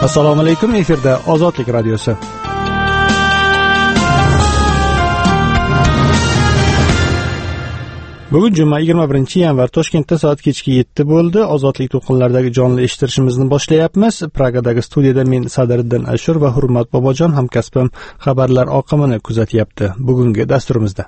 Assalomu alaykum, efirda Ozodlik radiosi. Bugun juma 21-yanvar, Toshkentda soat kechki 7 bo'ldi. Ozodlik to'lqinlaridagi jonli eshittirishimizni boshlayapmiz. Pragadagi studiyada men Sadiriddin Ashur va Hurmat Bobojon hamkasbim xabarlar oqimini kuzatyapti. Bugungi dasturimizda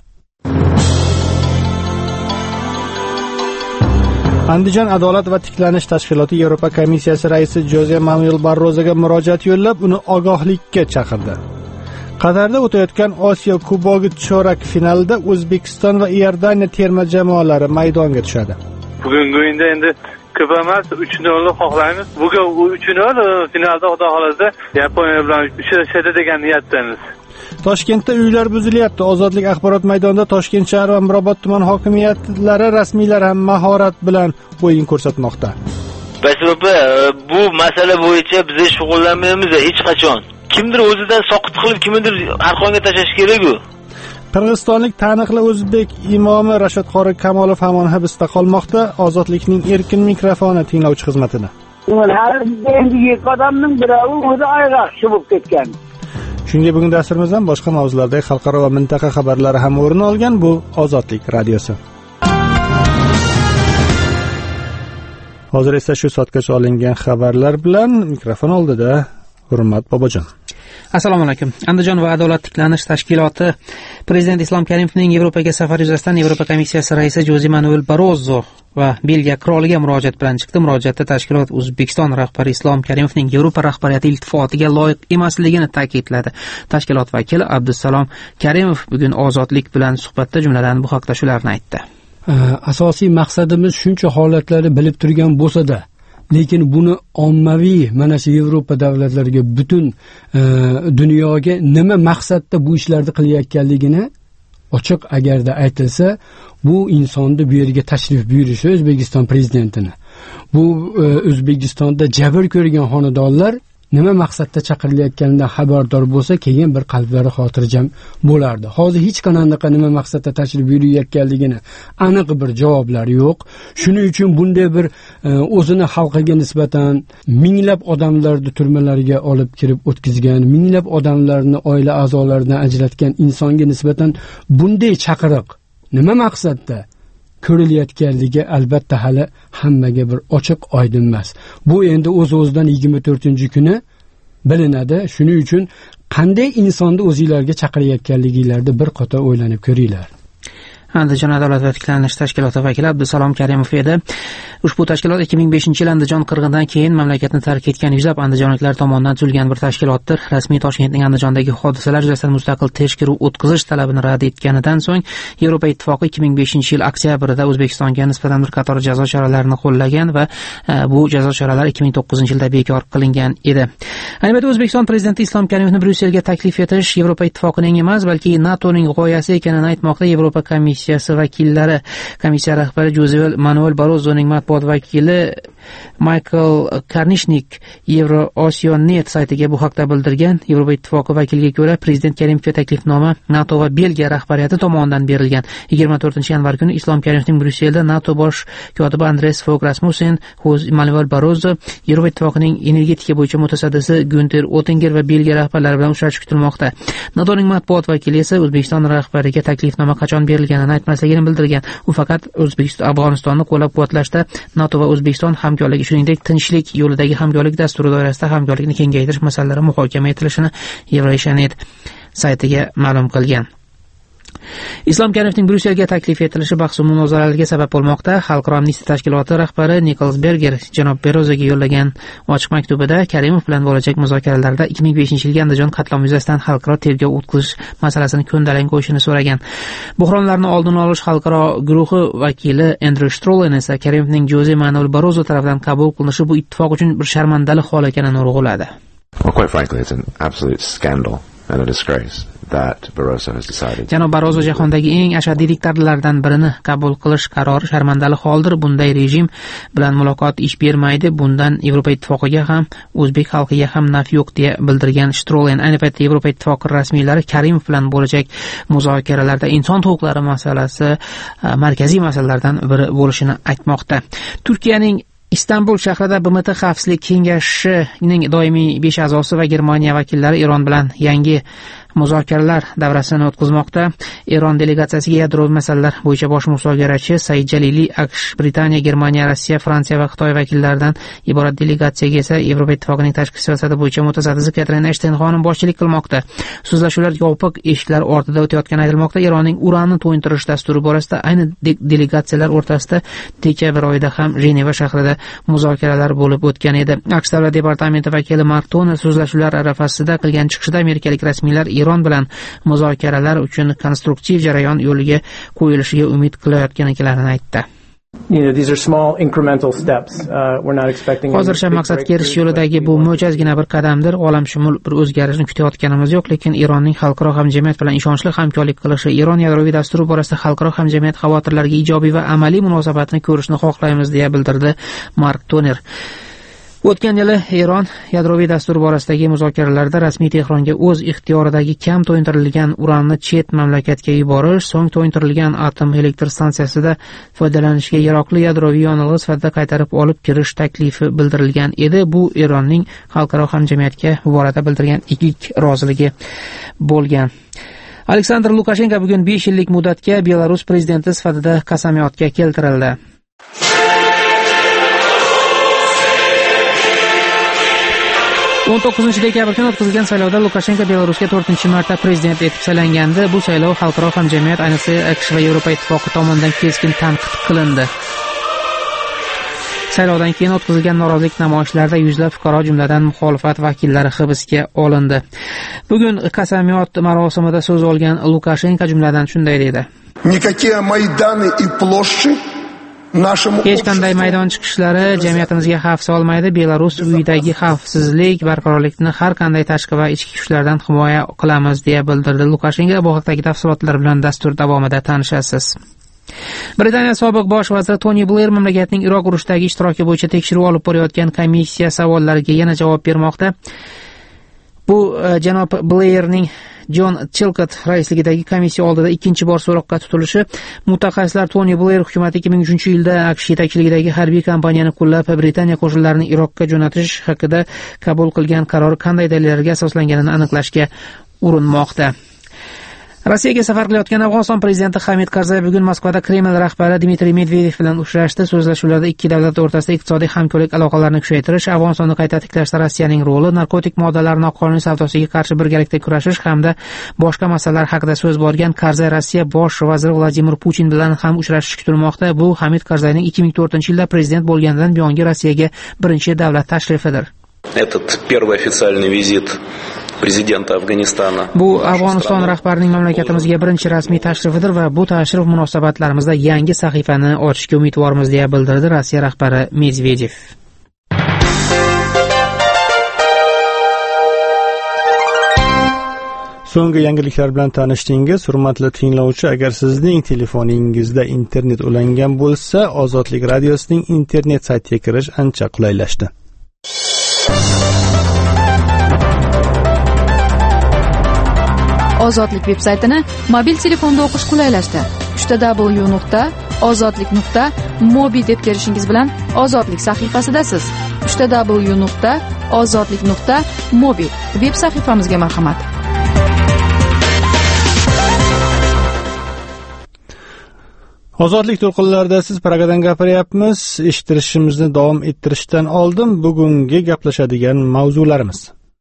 Andijon adolat va tiklanish tashkiloti Yevropa komissiyasi raisi Jose Manuel Barrozoga murojaat yo'llab, uni ogohlikka chaqirdi. Qatarda o'tayotgan Osiyo Kubogi chorak finalida O'zbekiston va Iordaniya terma jamoalari maydonga tushadi. Bugungi o'yinda endi ko'p emas 3-0 xohlaymiz. Bugun 3-0 finalda xudo xolasa Yaponiya bilan uchrashadi degan niyatdamiz. Toshkentda uylar buzilyapti. Ozodlik axborot maydonida Toshkent shahar va Mirobod tuman hokimiyatlari rasmiylar ham mahorat bilan o'yin ko'rsatmoqda. Bu masala bo'yicha biz shug'ullanmaymiz hech qachon. Kimdir o'zidan soqit qilib, kimdir arqonga tashlash kerak-ku. Qirg'izistonlik taniqli o'zbek imomi Rashid Qori Kamolov hamon hibsda qolmoqda. Ozodlikning erkin mikrofoni tinglovchi xizmatida. Har endi ikki odamning biri o'zi ayroqchi bo'lib ketgan. Shunga bugun dasturimizdan boshqa mavzulardagi xalqaro va mintaqa xabarlari ham o'rin olgan. Bu Ozodlik radiosi. Hozir esa shu soatgacha olingan xabarlar bilan mikrofon oldida Hurmat Bobojon. Assalomu alaykum. Andijon va adolat tiklanish tashkiloti Prezident Islom Karimovning Yevropaga safari yuzasidan Yevropa komissiyasi raisi Jose Manuel Barrozo va Belgiya qiroliga murojaat bilan chiqdi. Murojaatda tashkilot O'zbekiston rahbari Islom Karimovning Yevropa rahbariyati iltifotiga loyiq emasligini ta'kidladi. Tashkilot vakili Abdusalom Karimov bugun Ozodlik bilan suhbatda jumladan bu haqda shularni aytdi. Asosiy maqsadimiz shuncha holatlarni bilib turgan bo'lsa-da, lekin buni ommaviy mana shu Yevropa davlatlariga, butun dunyoga nima maqsadda bu ishlarni qilayotganligini ochiq agarda aytilsa, bu insonni bu yerga tashrif buyurishi O'zbekiston prezidentini. Bu O'zbekistonda jabr ko'rgan xonadonlar nima maqsadda chaqirilayotganidan xabardor bo'lsa, keyin bir qalblari xotirjam bo'lardi. Hozir hech qanaqa nima maqsadda tashrif buyurayotganligini aniq bir javoblar yo'q. Shuning uchun bunday bir o'zini xalqiga nisbatan minglab odamlarni turmalarga olib kirib o'tkazgan, minglab odamlarni oila a'zolaridan ajratgan insonga nisbatan bunday chaqiriq nima maqsadda ko'rilayotganligi albatta hali hammaga bir ochiq oydin emas. Bu endi o'z-o'zidan 24-kuni bilinadi. Shuning uchun qanday insonni o'zingizlarga chaqirayotganligingizni bir qator o'ylanib ko'ringlar. Andijon adolat va tiklanish tashkiloti vakili Abdusalom Karimov edi. Ushbu tashkilot 2005-yil Andijon qirg'inidan keyin mamlakatni tark etgan yuzlab andijonliklar tomonidan tuzilgan bir tashkilotdir. Rasmiy Toshkentning Andijondagi hodisalar yuzasidan mustaqil tekshiruv o'tkazish talabini rad etganidan so'ng Yevropa Ittifoqi 2005-yil oktyabrida O'zbekistonga nisbatan bir qator jazo choralarini qo'llagan va bu jazo choralari 2009-yilda bekor qilingan edi. Albatta O'zbekiston prezidenti Islom Karimovni Bryusselga taklif etish Yevropa Ittifoqining emas, balki NATOning g'oyasi ekanini aytmoqda Yevropa komissiyasi vakillari. Komissiya rahbari Jose Manuel Barrozoning matbuot vakili Michael Karnishnik Euro-Ocean.net saytiga bu haqda bildirgan. Yevropa Ittifoqi vakiliga ko'ra, prezident Karimovga taklifnoma NATO va Belgiya rahbariyati tomonidan berilgan. 24-yanvar kuni Islom Karimovning Bryusselda NATO bosh kotibi Andreas Fogh Rasmussen, Jose Manuel Barrozo, Yevropa Ittifoqining energetika bo'yicha mutasaddisi Günther Oettinger va Belgiya rahbarlari bilan uchrashish kutilmoqda. NATOning matbuot vakili esa O'zbekiston rahbariga taklifnoma qachon berilganini aytmasligini bildirgan. U faqat Afg'onistonni qo'llab-quvvatlashda NATO va O'zbekiston hamkorligi, shuningdek tinchlik yo'lidagi hamkorlik dasturi doirasida hamkorlikni kengaytirish masalalari muhokama etilishini Euro-Ocean.net saytiga ma'lum qilgan. Islom Karimovning Bryusselga taklif etilishi bahs va munozaralarga sabab bo'lmoqda. Xalqaro amnistiya tashkiloti rahbari Nicholas Berger janob Barrozoga yo'llagan ochiq maktubida Karimov bilan bo'lajak muzokaralarda 2005-yilgi Andijon qatlomi yuzasidan xalqaro tergov o'tkazish masalasini ko'ndalang qo'yishini so'ragan. Buhronlarni oldini olish xalqaro guruhi vakili Andrew Strollen esa Karimovning Jose Manuel Barrozo tomonidan qabul qilinishi bu ittifoq uchun bir sharmandalik hol ekanini urg'uladi. Well, quite frankly, it's an absolute scandal and a disgrace that Barroso has decided. Janob Barroso jahondagi eng ashaddiy diktatorlardan birini qabul qilish qarori sharmandalik holdir. Bunday rejim bilan muloqot ish bermaydi. Bundan Yevropa Ittifoqiga ham, o'zbek xalqiga ham naf yo'q deya bildirgan Strollen. Ayni paytda Yevropa Ittifoqi rasmiylari Karimov bilan bo'lajak muzokaralarda inson huquqlari masalasi markaziy masalalardan biri bo'lishini aytmoqda. Turkiyaning Istanbul shahrida BMT Xavfsizlik kengashining doimiy 5 a'zosi va Germaniya vakillari Eron bilan yangi muzokaralar davrasini o'tkazmoqda. Eron delegatsiyasiga yadroviy masalalar bo'yicha bosh muzokarachi Said Jalili, AQSh, Britaniya, Germaniya, Rossiya, Fransiya va Xitoy vakillaridan iborat delegatsiyaga esa Yevropa Ittifoqining tashqi siyosati bo'yicha mutasaddi Katrin Eshten xonim boshchilik qilmoqda. So'zlashuvlar yopiq eshiklar ortida o'tayotgani aytilmoqda. Eronning uranni to'yintirish dasturi borasida ayni delegatsiyalar o'rtasida dekabr oyida ham Jeneva shahrida muzokaralar bo'lib o'tgan edi. AQSh davlat departamenti vakili Mark Toner so'zlashuvlar arafasida qilgan chiqishida amerikalik rasmiylar Eron bilan muzokaralar uchun konstruktiv jarayon yo'liga qo'yilishiga umid qilayotganliklarini aytdi. Hozircha maqsadga erishish yo'lidagi bu mo'jazgina bir qadamdir. Olamshumul bir o'zgarishni kutayotganimiz yo'q, lekin Eronning xalqaro hamjamiyat bilan ishonchli hamkorlik qilishi, Eron yadroviy dasturi borasida xalqaro hamjamiyat xavotirlariga ijobiy va amaliy munosabatni ko'rishni xohlaymiz, deya bildirdi Mark Toner. O'tgan yili Eron yadroviy dastur borasidagi muzokaralarda rasmiy Tehronga o'z ixtiyoridagi kam to'yintirilgan uranni chet mamlakatga yuborish, so'ng to'yintirilgan atom elektr stansiyasida foydalanishga yaroqli yadroviy yonilg'i sifatida qaytarib olib kirish taklifi bildirilgan edi. Bu Eronning xalqaro hamjamiyatga bu borada bildirgan ilk roziligi bo'lgan. Aleksandr Lukashenko bugun 5 yillik muddatga Belarus prezidenti sifatida qasamyodga keltirildi. 19 dekabr kuni o'tkazilgan saylovda Lukashenko Belarusga 4-marta prezident etib saylangandi. Bu saylov xalqaro hamjamiyat, ayniqsa AQSh va Yevropa Ittifoqi tomonidan keskin tanqid qilindi. Saylovdan keyin o'tkazilgan norozilik namoyishlarida yuzlab fuqaro, jumladan muxolifat vakillari hibsga olindi. Bugun qasamyod marosimida so'z olgan Lukashenko jumladan shunday dedi: "Никакие Майданы и площади hech qanday maydon chiqishlari jamiyatimizga xavf solmaydi. Belarus uyidagi xavfsizlik, barqarorlikni har qanday tashqi va ichki kuchlardan himoya qilamiz", deya bildirdi Lukashenko. Bu haqdagi tafsilotlar bilan dastur davomida tanishasiz. Britaniya sobiq bosh vaziri Tony Blair mamlakatning Iroq urushidagi ishtiroki bo'yicha tekshiruv olib borayotgan komissiya savollariga yana javob bermoqda. Bu janob Blairning Jon Chilcott raisligidagi komissiya oldida ikkinchi bor so'roqqa tutilishi. Mutaxassislar Tony Blair hukumati 2003-yilda AQSh yetakchiligidagi harbiy kampaniyani qo'llab, Britaniya qo'shinlarini Iroqqa jo'natish haqida qabul qilgan qaror qanday dalillarga asoslanganini aniqlashga urinmoqda. Rossiyaga safar qilayotgan Afg'oniston prezidenti Hamid Karzay bugun Moskvada Kreml rahbari Dmitriy Medvedev bilan uchrashdi. So'zlashuvlarda ikki davlat o'rtasida iqtisodiy hamkorlik aloqalarini kuchaytirish, Afg'onistonni qayta tiklashda Rossiyaning roli, narkotik moddalar noqonuniy savdosiga qarshi birgalikda kurashish hamda boshqa masalalar haqida so'z borgan. Karzay Rossiya bosh vaziri Vladimir Putin bilan ham uchrashishi kutilmoqda. Bu Hamid Karzayning 2004-yilda prezident bo'lgandan buyongi Rossiyaga birinchi davlat tashrifidir. Этот первый официальный визит prezidenti Afg'onistoni. Bu Afg'oniston rahbarining mamlakatimizga birinchi rasmiy tashrifidir va bu tashrif munosabatlarimizda yangi sahifani ochishga umidvormiz, deya bildirdi Rossiya rahbari Medvedev. So'nggi yangiliklar bilan tanishdingiz, hurmatli tinglovchi. Agar sizning telefoningizda internet ulangan bo'lsa, Ozodlik radiosining internet saytiga kirish ancha qulaylashdi. Ozodlik veb-saytini mobil telefonda o'qish qulaylashdi. www.ozodlik.mobi deb kirishingiz bilan Ozodlik sahifasidasiz. www.ozodlik.mobi veb sahifamizga marhamat. Ozodlik to'lqinlarida siz Pragadan gapiryapmiz. Eshittirishimizni davom ettirishdan oldin bugungi gaplashadigan mavzularimiz.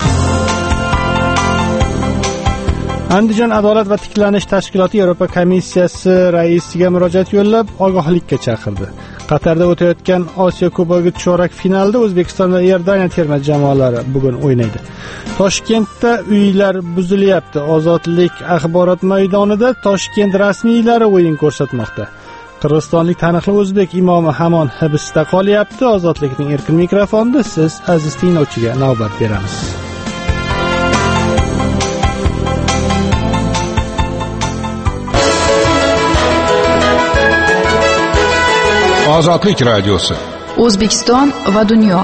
Andijon adolat va tiklanish tashkiloti Yevropa komissiyasi raisiga murojaat yo'llab, ogohlikka chaqirdi. Qatarda o'tayotgan Osiyo Kubogi chorak finalida O'zbekiston va Iordaniya terma jamoalari bugun o'ynaydi. Toshkentda uylar buzilyapti. Ozodlik axborot maydonida Toshkent rasmiylari o'yin ko'rsatmoqda. Qirg'izistonlik taniqli o'zbek imomi hamon hibsda qolyapti. Ozodlikning erkin mikrofonida siz aziz tinglovchiga navbat beramiz. Ozodlik radiosi. O'zbekiston va dunyo.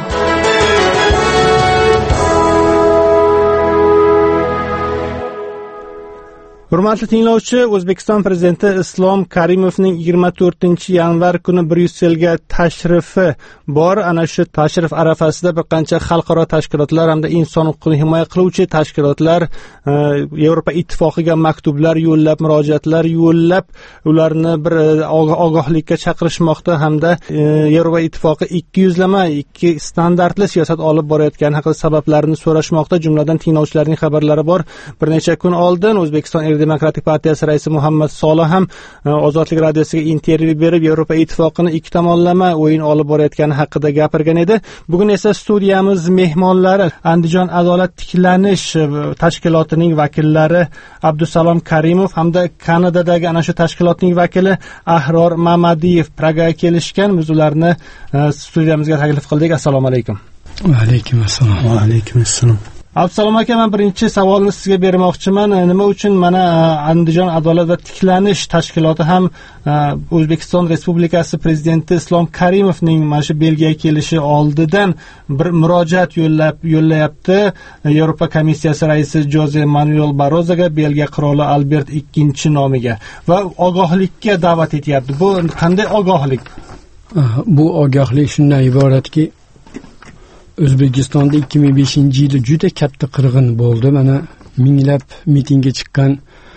Hurmatli tinglovchi, O'zbekiston prezidenti Islom Karimovning 24-yanvar kuni Bryusselga tashrifi bor. Ana shu tashrif arafasida bir qancha xalqaro tashkilotlar hamda inson huquqini himoya qiluvchi tashkilotlar Yevropa ittifoqiga maktublar yo'llab, murojaatlar yo'llab, ularni bir ogohlikka chaqirishmoqda hamda Yevropa ittifoqi ikki yuzlama, ikki standartli siyosat olib borayotgani haqida sabablarini so'rashmoqda. Jumladan tinglovchilarning xabarlari bor. Bir necha kun oldin O'zbekiston Demokratik partiyasi raisi Muhammad Solih ham Ozodlik radiosiga intervyu berib, Yevropa ittifoqini ikki tomonlama o'yin olib borayotgani haqida gapirgan edi. Bugun esa studiyamiz mehmonlari Andijon adolat tiklanish tashkilotining vakillari Abdusalom Karimov hamda Kanadadagi ana shu tashkilotning vakili Ahror Mamadiyev Pragaga kelishgan. Biz ularni studiyamizga taklif qildik. Assalomu alaykum. Va alaykum assalom. Va alaykum assalom. Abdusalom aka, men birinchi savolni sizga bermoqchiman. Nima uchun mana Andijon adolat va tiklanish tashkiloti ham O'zbekiston Respublikasi prezidenti Islom Karimovning mana shu Belgiyaga kelishi oldidan bir murojaat yo'llayapti Yevropa komissiyasi raisi Jose Manuel Barrozoga, Belgiya qiroli Albert II nomiga va ogohlikka da'vat etyapti. Bu qanday ogohlik? Bu ogohlik shundan iboratki, O'zbekistonda 2005-yilda juda katta qirg'in bo'ldi. Mana minglab mitingga chiqqan,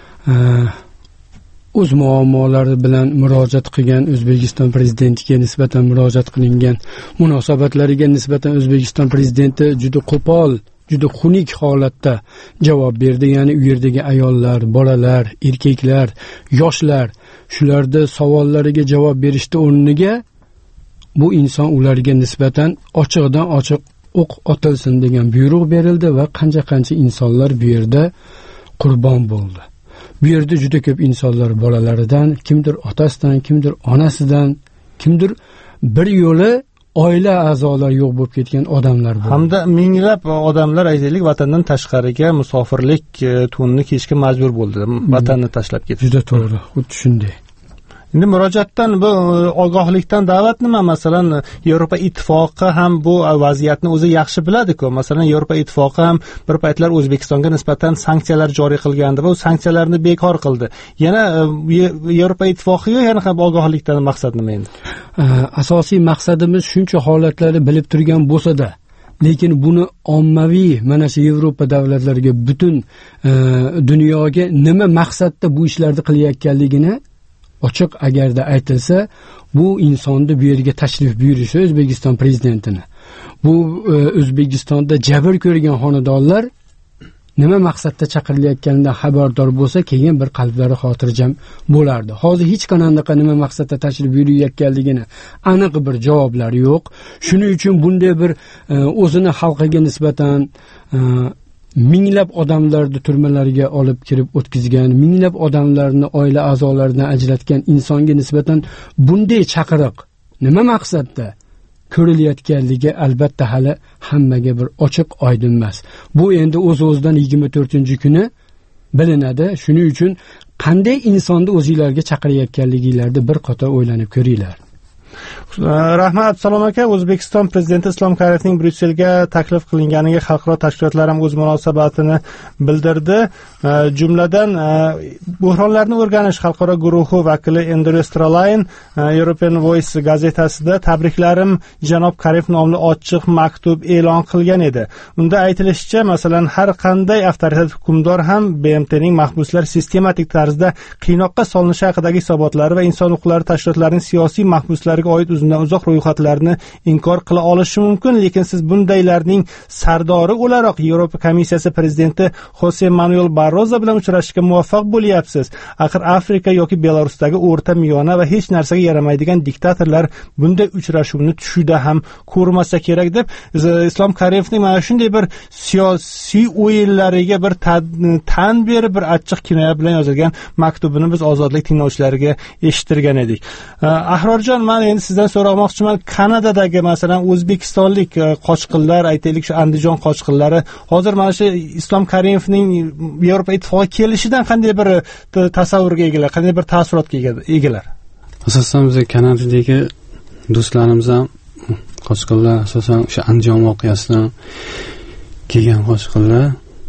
o'z muammolari bilan murojaat qilgan, O'zbekiston prezidentiga nisbatan murojaat qilingan munosabatlariga nisbatan O'zbekiston prezidenti juda qo'pol, juda xunuk holatda javob berdi. Ya'ni u yerdagi ayollar, bolalar, erkaklar, yoshlar shularda savollariga javob berishdi o'rniga bu inson ularga nisbatan ochiqdan ochiq o'q otilsin degan buyruq berildi va qancha insonlar bu yerda qurbon bo'ldi. Bu yerda juda ko'p insonlar bolalaridan, kimdir otasidan, kimdir onasidan, kimdir bir yo'li oila a'zolari yo'q bo'lib ketgan odamlar bo'ldi. Hamda minglab odamlar aytaylik vatandan tashqariga musofirlik tunini kiyishga majbur bo'ldi, vatanni tashlab ketdi. Juda to'g'ri, xuddi shunday. Endi murojaatdan bu ogohlikdan da'vat nima? Masalan, Yevropa ittifoqi ham bu vaziyatni o'zi yaxshi biladi-ku. Masalan, Yevropa ittifoqi ham bir paytlar O'zbekistonga nisbatan sanksiyalar joriy qilgandi va u sanksiyalarni bekor qildi. Yana Yevropa ittifoqiga yana ham ogohlikdan maqsad nima endi? Asosiy maqsadimiz shuncha holatlarni bilib turgan bo'lsa-da, lekin buni ommaviy mana shu Yevropa davlatlariga, butun dunyoga nima maqsadda bu ishlarni qilayotganligini ochiq agarda aytilsa, bu insonni bu yerga tashrif buyurishi O'zbekiston prezidentini, bu O'zbekistonda jabr ko'rgan xonadonlar nima maqsadda chaqirilayotganidan xabardor bo'lsa, keyin bir qalblari xotirjam bo'lardi. Hozir hech qanday nima maqsadda tashrif buyurayotganligini aniq bir javoblari yo'q. Shuning uchun bunday bir o'zini xalqiga nisbatan minglab odamlarni turmalarga olib kirib o'tkazgan, minglab odamlarni oila a'zolaridan ajratgan insonga nisbatan bunday chaqiriq nima maqsadda ko'rilayotganligi albatta hali hammaga bir ochiq oydin emas. Bu endi o'z-o'zidan 24-kuni bilinadi. Shuning uchun qanday insonni o'zingizlarga chaqirayotganligingizni bir qator o'ylanib ko'ringlar. Rahmat Abdusalom aka. O'zbekiston prezidenti Islom Karimovning Bryusselga taklif qilinganiga xalqaro tashkilotlar ham o'z munosabatini bildirdi. Jumladan buhronlarni o'rganish xalqaro guruhi vakili Andrew Stralayn European Voice gazetasida tabriklarim janob Karimov nomli ochiq maktub e'lon qilgan edi. Unda aytilishicha, masalan, har qanday avtoritar hukmdor ham BMTning mahbuslar sistematik tarzda qiynoqqa solinishi haqidagi hisobotlari va inson huquqlari tashkilotlarining siyosiy mahbuslarga oid uzundan uzoq ro'yxatlarni inkor qila olishi mumkin, lekin siz bundaylarning sardori o'laroq Yevropa komissiyasi prezidenti Jose Manuel Barrozo bilan uchrashishga muvaffaq bo'lyapsiz. Axir Afrika yoki Belarusdagi o'rta miyona va hech narsaga yaramaydigan diktatorlar bunday uchrashuvni tushida ham ko'rmasa kerak deb Islom Karimovning mana shunday bir siyosiy o'yinlariga bir tan berib, bir achchiq kinoya bilan yozilgan maktubini biz ozodlik tinglovchilariga eshittirgan edik. Ahrorjon, men endi sizdan so'ramoqchiman, Kanadadagi masalan o'zbekistonlik qochqinlar, aytaylik shu Andijon qochqinlari hozir mana shu Islom Karimovning Yevropa ittifoqiga kelishidan qanday bir tasavvurga egalar, qanday bir taassurotga egalar? Asosan biz Kanadadagi do'stlarimiz ham qochqinlar asosan o'sha Andijon voqeasidan kelgan qochqinlar,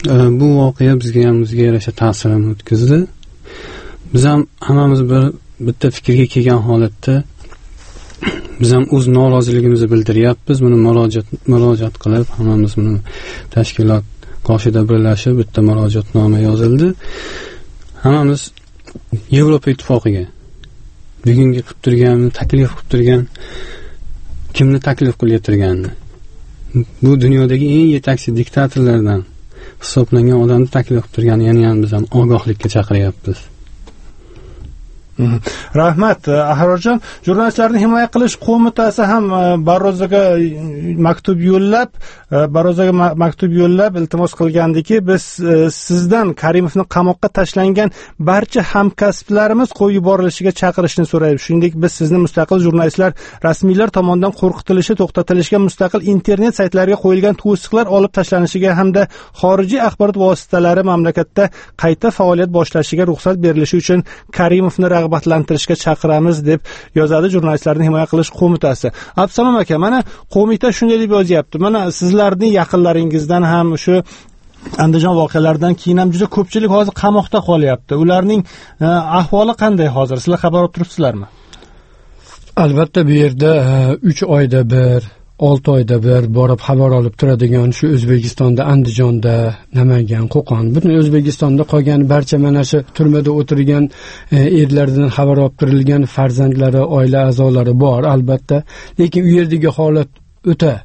Bu voqea bizga yarasha ta'sirini o'tkazdi. Biz ham hammamiz bitta fikrga kelgan holatda biz ham o'z noroziligimizni bildiryapmiz. Buni murojaat qilib, hammamiz buni tashkilot qoshida birlashib bitta murojaatnoma yozildi. Hammamiz Yevropa ittifoqiga bugungi qilib turganini taklif qilib turgan, kimni taklif qilayotganini, bu dunyodagi eng yetakchi diktatorlardan hisoblangan odamni taklif qilib turgani ham biz ham ogohlikka chaqiryapmiz. Rahmat Ahrorjon. Jurnalistlarni himoya qilish qo'mitasi ham Barrozoga maktub yo'llab iltimos qilgandiki, biz sizdan Karimovni qamoqqa tashlangan barcha hamkasblarimiz qo'yib yuborilishiga chaqirishni so'raymiz. Shuningdek, biz sizni mustaqil jurnalistlar rasmiylar tomonidan qo'rqitilishi, to'xtatilishiga, mustaqil internet saytlariga qo'yilgan to'siqlar olib tashlanishiga hamda xorijiy axborot vositalari mamlakatda qayta faoliyat boshlashiga ruxsat berilishi uchun Karimovni rag'batlantirishga chaqiramiz deb yozadi Jurnalistlarni himoya qilish qo'mitasi. Absalom aka, mana qo'mita shunday deb yozyapti. Mana sizlarning yaqinlaringizdan ham shu Andijon voqealaridan keyin ham juda ko'pchilik hozir qamoqda qolyapti. Ularning ahvoli qanday hozir? Sizlar xabar olib turibsizlarmi? Albatta bu yerda 3 oyda bir, 6 oyda bir borib xabar olib turadigan shu O'zbekistonda, Andijonda, Namangan, Qo'qon, butun O'zbekistonda qolgan barcha mana shu turmada o'tirgan erlardan xabar olib turilgan farzandlari, oila a'zolari bor albatta, lekin u yerdagi holat o'ta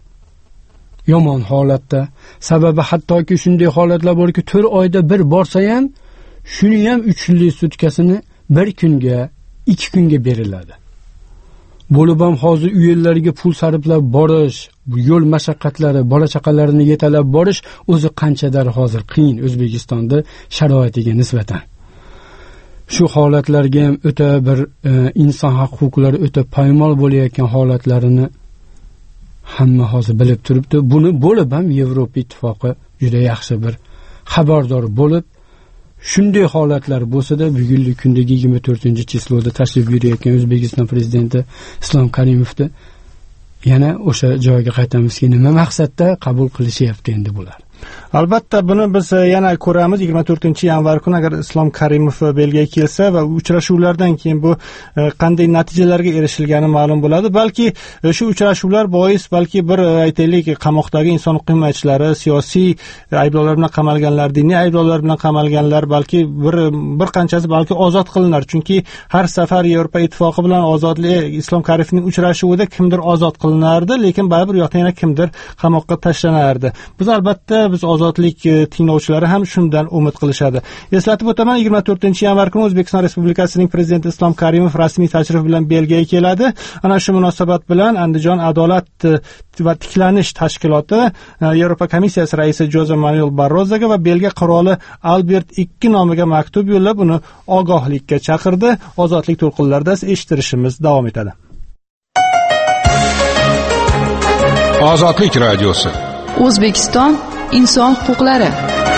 yomon holatda. Sababi hattoki shunday holatlar borki, 4 oyda bir borsa ham, shuni ham 3 kunlik sutkasini 1 kunga, 2 kunga beriladi. Bo'lib ham hozir uylarga pul sarflab borish, yo'l mashaqqatlari, bola chaqalarini yetalab borish o'zi qanchadir hozir qiyin O'zbekistonda sharoitiga nisbatan. Shu holatlarga ham o'ta bir inson huquqlari o'ta poymol bo'layotgan holatlarini hamma hozir bilib turibdi. Buni bo'lib ham Yevropa ittifoqi juda yaxshi bir xabardor bo'lib, shunday holatlar bo'lsa-da, bugungi kundagi 24-chizloda tashrif buyurayotgan O'zbekiston prezidenti Islom Karimovni yana o'sha joyga qaytamizki, nima maqsadda qabul qilishyapti endi bular. Albatta buni biz yana ko'ramiz 24-yanvar kuni agar Islom Karimov Belgiyaga kelsa va uchrashuvlardan keyin bu qanday natijalarga erishilgani ma'lum bo'ladi. Balki shu uchrashuvlar bois balki bir aytaylik qamoqdagi inson huquq himoyachilari, siyosiy ayblovlar bilan qamalganlar, diniy ayblovlar bilan qamalganlar balki bir qanchasi balki ozod qilinar. Chunki har safar Yevropa ittifoqi bilan Islom Karimovning uchrashuvida kimdir ozod qilinardi, lekin baribir yoqda yana kimdir qamoqqa tashlanardi. Biz albatta ozodlik tinglovchilari ham shundan umid qilishadi. Eslatib o'taman, 24-yanvar kuni O'zbekiston Respublikasining prezidenti Islom Karimov rasmiy tashrif bilan Belgiyaga keladi. Ana shu munosabat bilan Andijon adolat va tiklanish tashkiloti Yevropa komissiyasi raisi Jose Manuel Barrozoga va Belgiya qiroli Albert II nomiga maktub yo'llab, uni ogohlikka chaqirdi. Ozodlik to'lqinlarida eshittirishimiz davom etadi. Ozodlik radiosi. O'zbekiston inson huquqlari.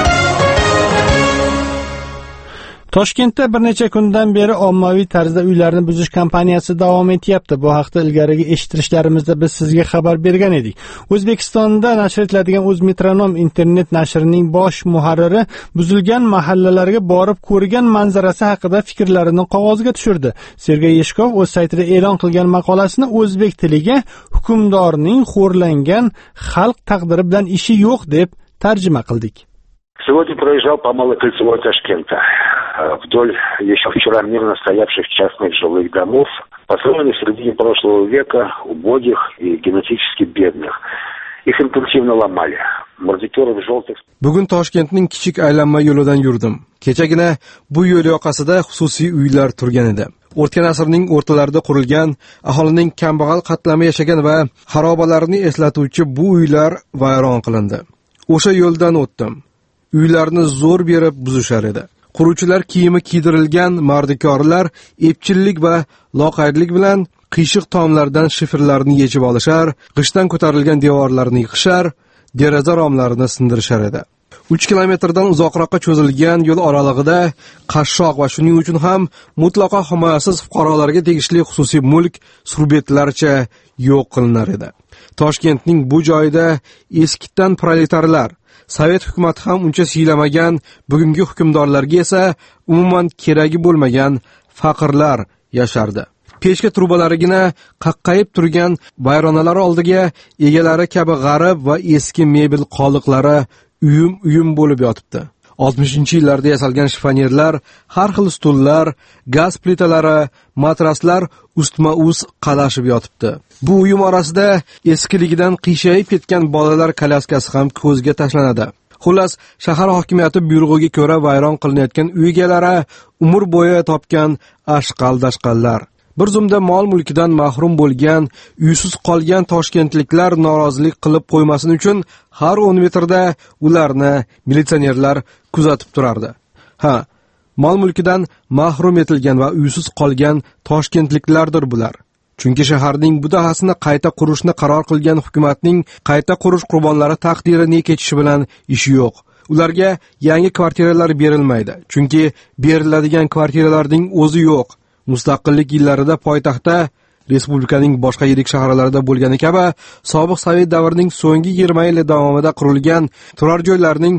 Toshkentda bir necha kundan beri ommaviy tarzda uylarni buzish kampaniyasi davom etyapti. Bu haqda ilgarigi eshittirishlarimizda biz sizga xabar bergan edik. O'zbekistonda nashr etiladigan O'zmetronom internet nashrining bosh muharriri buzilgan mahallalarga borib ko'rgan manzarasi haqida fikrlarini qog'ozga tushirdi. Sergey Yeshkov o'z saytida e'lon qilgan maqolasini o'zbek tiliga hukmdorning xo'rlangan xalq taqdiri bilan ishi yo'q deb tarjima qildik. Сегодня проезжал по Малой Кольцевой Ташкента. Вдоль еще вчера мирно стоявших частных жилых домов, построенных в середине прошлого века, убогих и генетически бедных. Их интенсивно ломали. Мордикеры в желтых... Bugun Toshkentning kichik aylanma yo'lidan yurdim. Kechagina bu yo'l yoqasida xususiy uylar turgan edi. O'tgan asrning o'rtalarida qurilgan, aholining kambag'al qatlami yashagan va xarobalarni eslatuvchi bu uylar vayron qilindi. O'sha yo'ldan o'tdim. Uylarni zo'r berib buzishar edi. Quruvchilar kiyimi kiydirilgan mardikorlar epchillik va loqaydlik bilan qiyshiq tomlardan shifrlarni yechib olishar, g'ishdan ko'tarilgan devorlarni yiqishar, deraza romlarini sindirishar edi. 3 kilometrdan uzoqroqqa cho'zilgan yo'l oralig'ida qashshoq va shuning uchun ham mutlaqo himoyasiz fuqarolarga tegishli xususiy mulk surbetlarcha yo'q qilinar edi. Toshkentning bu joyida eskitdan proletarlar, sovet hukumati ham uncha siylamagan, bugungi hukmdorlarga esa umuman keragi bo'lmagan faqirlar yashardi. Pechka trubalarigina qaqqayib turgan vayronalar oldiga egalari kabi g'arib va eski mebel qoliqlari uyum bo'lib yotibdi. 60-yillarda yasalgan shifonerlar, har xil stullar, gaz plitalari, matraslar ustma-ust qalashib yotibdi. Bu uyum orasida eskiligidan qiyshayib ketgan bolalar kolyaskasi ham ko'zga tashlanadi. Xullas, shahar hokimiyati buyrug'iga ko'ra vayron qilinayotgan uy egalari umr bo'yi topgan ashqal-dashqallar. Bir zumda mol-mulkidan mahrum bo'lgan, uysiz qolgan toshkentliklar norozilik qilib qo'ymasin uchun har 10 metrda ularni militsionerlar kuzatib turardi. Mol-mulkidan mahrum etilgan va uysiz qolgan toshkentliklardir bular. Chunki shaharning bu dahasini qayta qurishni qaror qilgan hukumatning qayta qurish qurbonlari taqdiri ne kechishi bilan ishi yo'q. Ularga yangi kvartiralar berilmaydi. Chunki beriladigan kvartiralarning o'zi yo'q. Mustaqillik yillarida poytaxtda respublikaning boshqa yirik shaharlarida bo'lgani kabi sobiq sovet davrining so'nggi 20 yil davomida qurilgan turar joylarning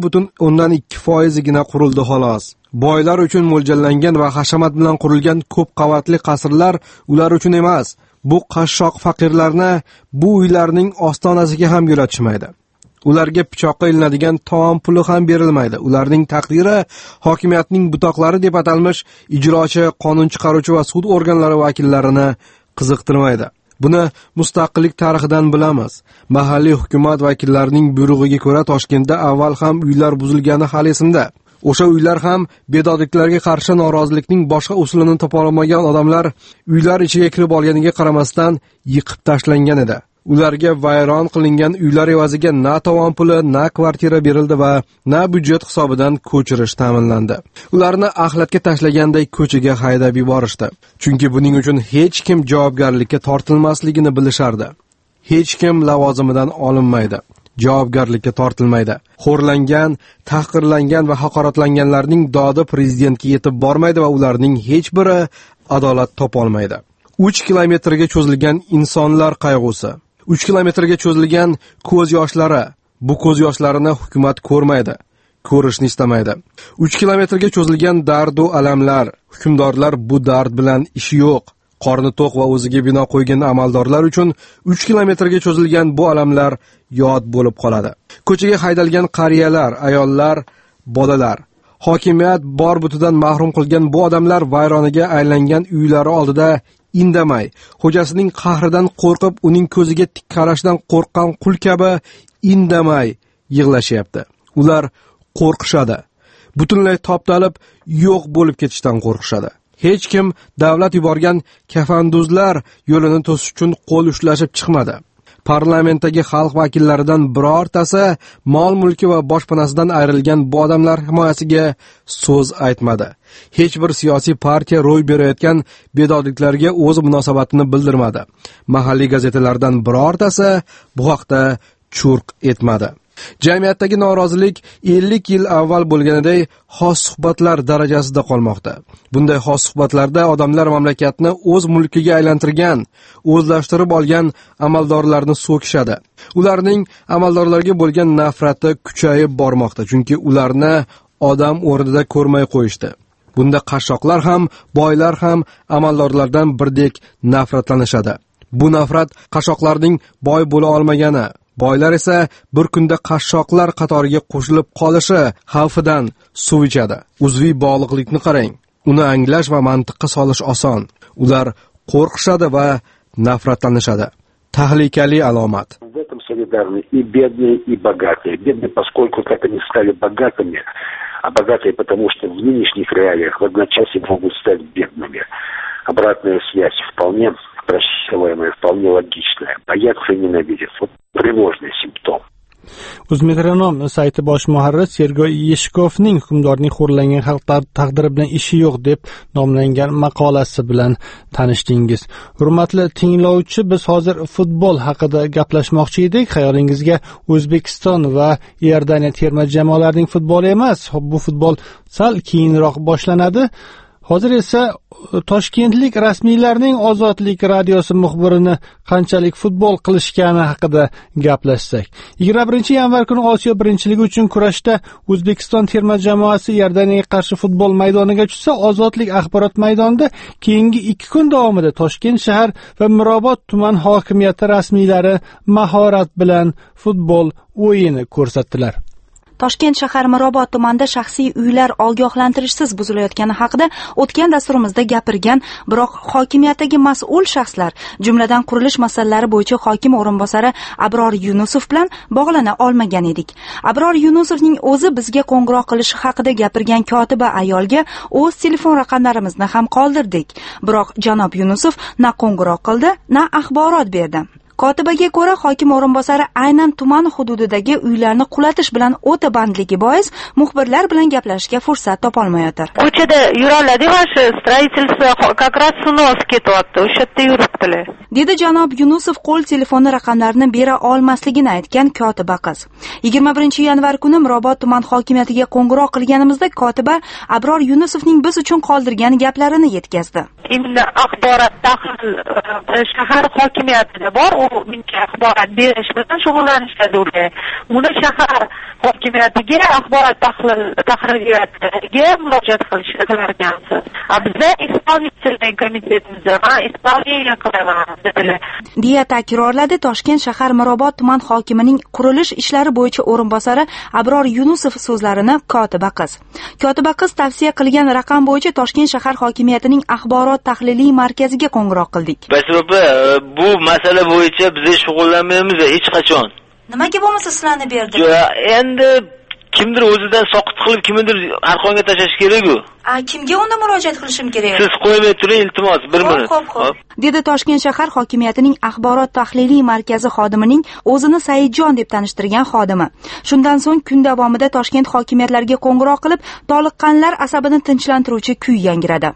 1.2% qurildi xolos. Boylar uchun mo'ljallangan va hashamat bilan qurilgan ko'p qavatli qasrlar ular uchun emas. Bu qashshoq faqirlarni bu uylarning ostonasiga ham yo'latishmaydi. Ularga pichoqqa ilinadigan taom puli ham berilmaydi. Ularning taqdiri hokimiyatning butoqlari deb atalmish ijrochi, qonun chiqaruvchi va sud organlari vakillarini qiziqtirmaydi. Buni mustaqillik tarixidan bilamiz. Mahalliy hukumat vakillarining buyrug'iga ko'ra Toshkentda avval ham uylar buzilgani hal esimda. O'sha uylar ham bedodliklarga qarshi norozilikning boshqa usulini topa olmagan odamlar uylar ichiga kirib olganiga qaramasdan yiqib tashlangan edi. Ularga vayron qilingan uylar evaziga na tovon puli, na kvartira berildi va na byudjet hisobidan ko'chirish ta'minlandi. Ularni axlatga tashlaganday ko'chaga haydab yuborishdi. Chunki buning uchun hech kim javobgarlikka tortilmasligini bilishardi. Hech kim lavozimidan olinmaydi, javobgarlikka tortilmaydi. Xo'rlangan, tahqirlangan va haqoratlanganlarning dodi prezidentga yetib bormaydi va ularning hech biri adolat topa olmaydi. 3 kilometrga cho'zilgan insonlar qayg'usi, 3 kilometrga cho'zilgan ko'z yoshlari. Bu ko'z yoshlarini hukumat ko'rmaydi, ko'rishni istamaydi. 3 kilometrga cho'zilgan dard va alamlar. Hukmdorlar bu dard bilan ishi yo'q. Qorni to'q va o'ziga bino qo'ygan amaldorlar uchun 3 kilometrga cho'zilgan bu alamlar yod bo'lib qoladi. Ko'chaga haydalgan qariyalar, ayollar, bolalar. Hokimiyat bor butidan mahrum qilgan bu odamlar vayroniga aylangan uylari oldida indamay, xo'jasining qahridan qo'rqib, uning ko'ziga tik qarashdan qo'rqqan qul kabi indamay yig'lashyapti. Ular qo'rqishadi. Butunlay toptalib yo'q bo'lib ketishdan qo'rqishadi. Hech kim davlat yuborgan kafanduzlar yo'lini to'sish uchun qo'l ushlashib chiqmadi. Parlamentdagi xalq vakillaridan birortasi mol-mulki va boshpanasidan ayrilgan bu odamlar himoyasiga so'z aytmadi. Hech bir siyosiy partiya ro'y berayotgan bedodliklarga o'z munosabatini bildirmadi. Mahalliy gazetalardan birortasi bu haqda churq etmadi. Jamiyatdagi norozilik 50 yil avval bo'lganiday xos suhbatlar darajasida qolmoqda. Bunday xos suhbatlarda odamlar mamlakatni o'z mulkiga aylantirgan, o'zlashtirib olgan amaldorlarni so'kishadi. Ularning amaldorlarga bo'lgan nafrati kuchayib bormoqda, chunki ularni odam o'rnida ko'rmay qo'yishdi. Bunda qashshoqlar ham, boylar ham amaldorlardan birdek nafratlanishadi. Bu nafrat qashshoqlarning boy bo'la olmagani, boylar esa bir kunda qashshoqlar qatoriga qo'shilib qolishi xavfidan suv ichadi. Uzviy bog'liqlikni qarang. Uni anglash va mantiqqa solish oson. Ular qo'rqishadi va nafratlanishadi. Tahlikali alomat. В этом солидарны и бедные, и богатые. Бедные, поскольку как они стали богатыми, а богатые потому, что в нынешних реалиях в одночасье могут стать бедными. Обратная связь вполне просчитываемая, вполне логичная. Боятся и ненавидят. Вот тревожный симптом. O'zmetronom sayti bosh muharrir Sergey Yeshkovning hukmdorning xo'rlangan xalq taqdiri bilan ishi yo'q deb nomlangan maqolasi bilan tanishdingiz. Hurmatli tinglovchi, biz hozir futbol haqida gaplashmoqchi edik. Xayolingizga O'zbekiston va Iordaniya terma jamoalarining futboli emas, bu futbol sal keyinroq boshlanadi. Hozir esa toshkentlik rasmiylarning Ozodlik radiosi muxbirini qanchalik futbol qilishgani haqida gaplashsak. 21 yanvar kuni Osiyo birinchiligi uchun kurashda O'zbekiston terma jamoasi Iordaniyaga qarshi futbol maydoniga tushsa, Ozodlik axborot maydonida keyingi 2 kun davomida Toshkent shahar va Mirobod tuman hokimiyati rasmiylari mahorat bilan futbol o'yini ko'rsatdilar. Toshkent shahar Mirobod tumanida shaxsiy uylar ogohlantirishsiz buzilayotgani haqida o'tgan dasturimizda gapirgan, biroq hokimiyatdagi mas'ul shaxslar, jumladan qurilish masalalari bo'yicha hokim o'rinbosari Abror Yunusov bilan bog'lana olmagan edik. Abror Yunusovning o'zi bizga qo'ng'iroq qilishi haqida gapirgan kotiba ayolga o'z telefon raqamlarimizni ham qoldirdik. Biroq janob Yunusov na qo'ng'iroq qildi, na axborot berdi. Kotibaga ko'ra, hokim o'rinbosari aynan tuman hududidagi uylarni qulatish bilan o'ta bandligi bois muxbirlar bilan gaplashishga fursat topolmayotir. Ko'chada yuradi va shu stроительство как раз снос ketyapti, o'sha yerda yuribdilar. Dedi janob Yunusov qo'l telefoni raqamlarini bera olmasligini aytgan kotiba qiz. 21 yanvar kuni Mirobod tuman hokimiyatiga qo'ng'iroq qilganimizda kotiba Abror Yunusovning biz uchun qoldirgan gaplarini yetkazdi. Imla axborot daxil shahar hokimiyatida bor, bunga axborot berish bilan shug'ullanishadi ular. Uni shahar hokimiyatiga axborot tahririyatiga murojaat qilishlaringiz. Bizda исполнительный komitetimiz va исполнение qilaman dedilar. deya takrorladi Toshkent shahar Mirobod tuman hokimining qurilish ishlari bo'yicha o'rinbosari Abror Yunusov so'zlarini kotiba qiz. Kotiba qiz tavsiya qilgan raqam bo'yicha Toshkent shahar hokimiyatining axborot tahliliy markaziga qo'ng'iroq qildik. Basropa, bu masala bo'yicha biz shug'ullanmaymiz hech qachon. Nimaga bo'lmasa sizlarni berdi? Endi kimdir o'zidan soqit qilib, kimdir arqonga tashlash kerak-ku. Kimga unda murojaat qilishim kerak? Siz qo'ymay turing, iltimos, 1 minut. Xo'p. Dedi Toshkent shahar hokimiyatining axborot tahliliy markazi xodimining o'zini Saidjon deb tanishtirgan xodimi. Shundan so'ng kun davomida Toshkent hokimiyatlariga qo'ng'iroq qilib, toliqqanlar asabini tinchlantiruvchi kuy yangiradi.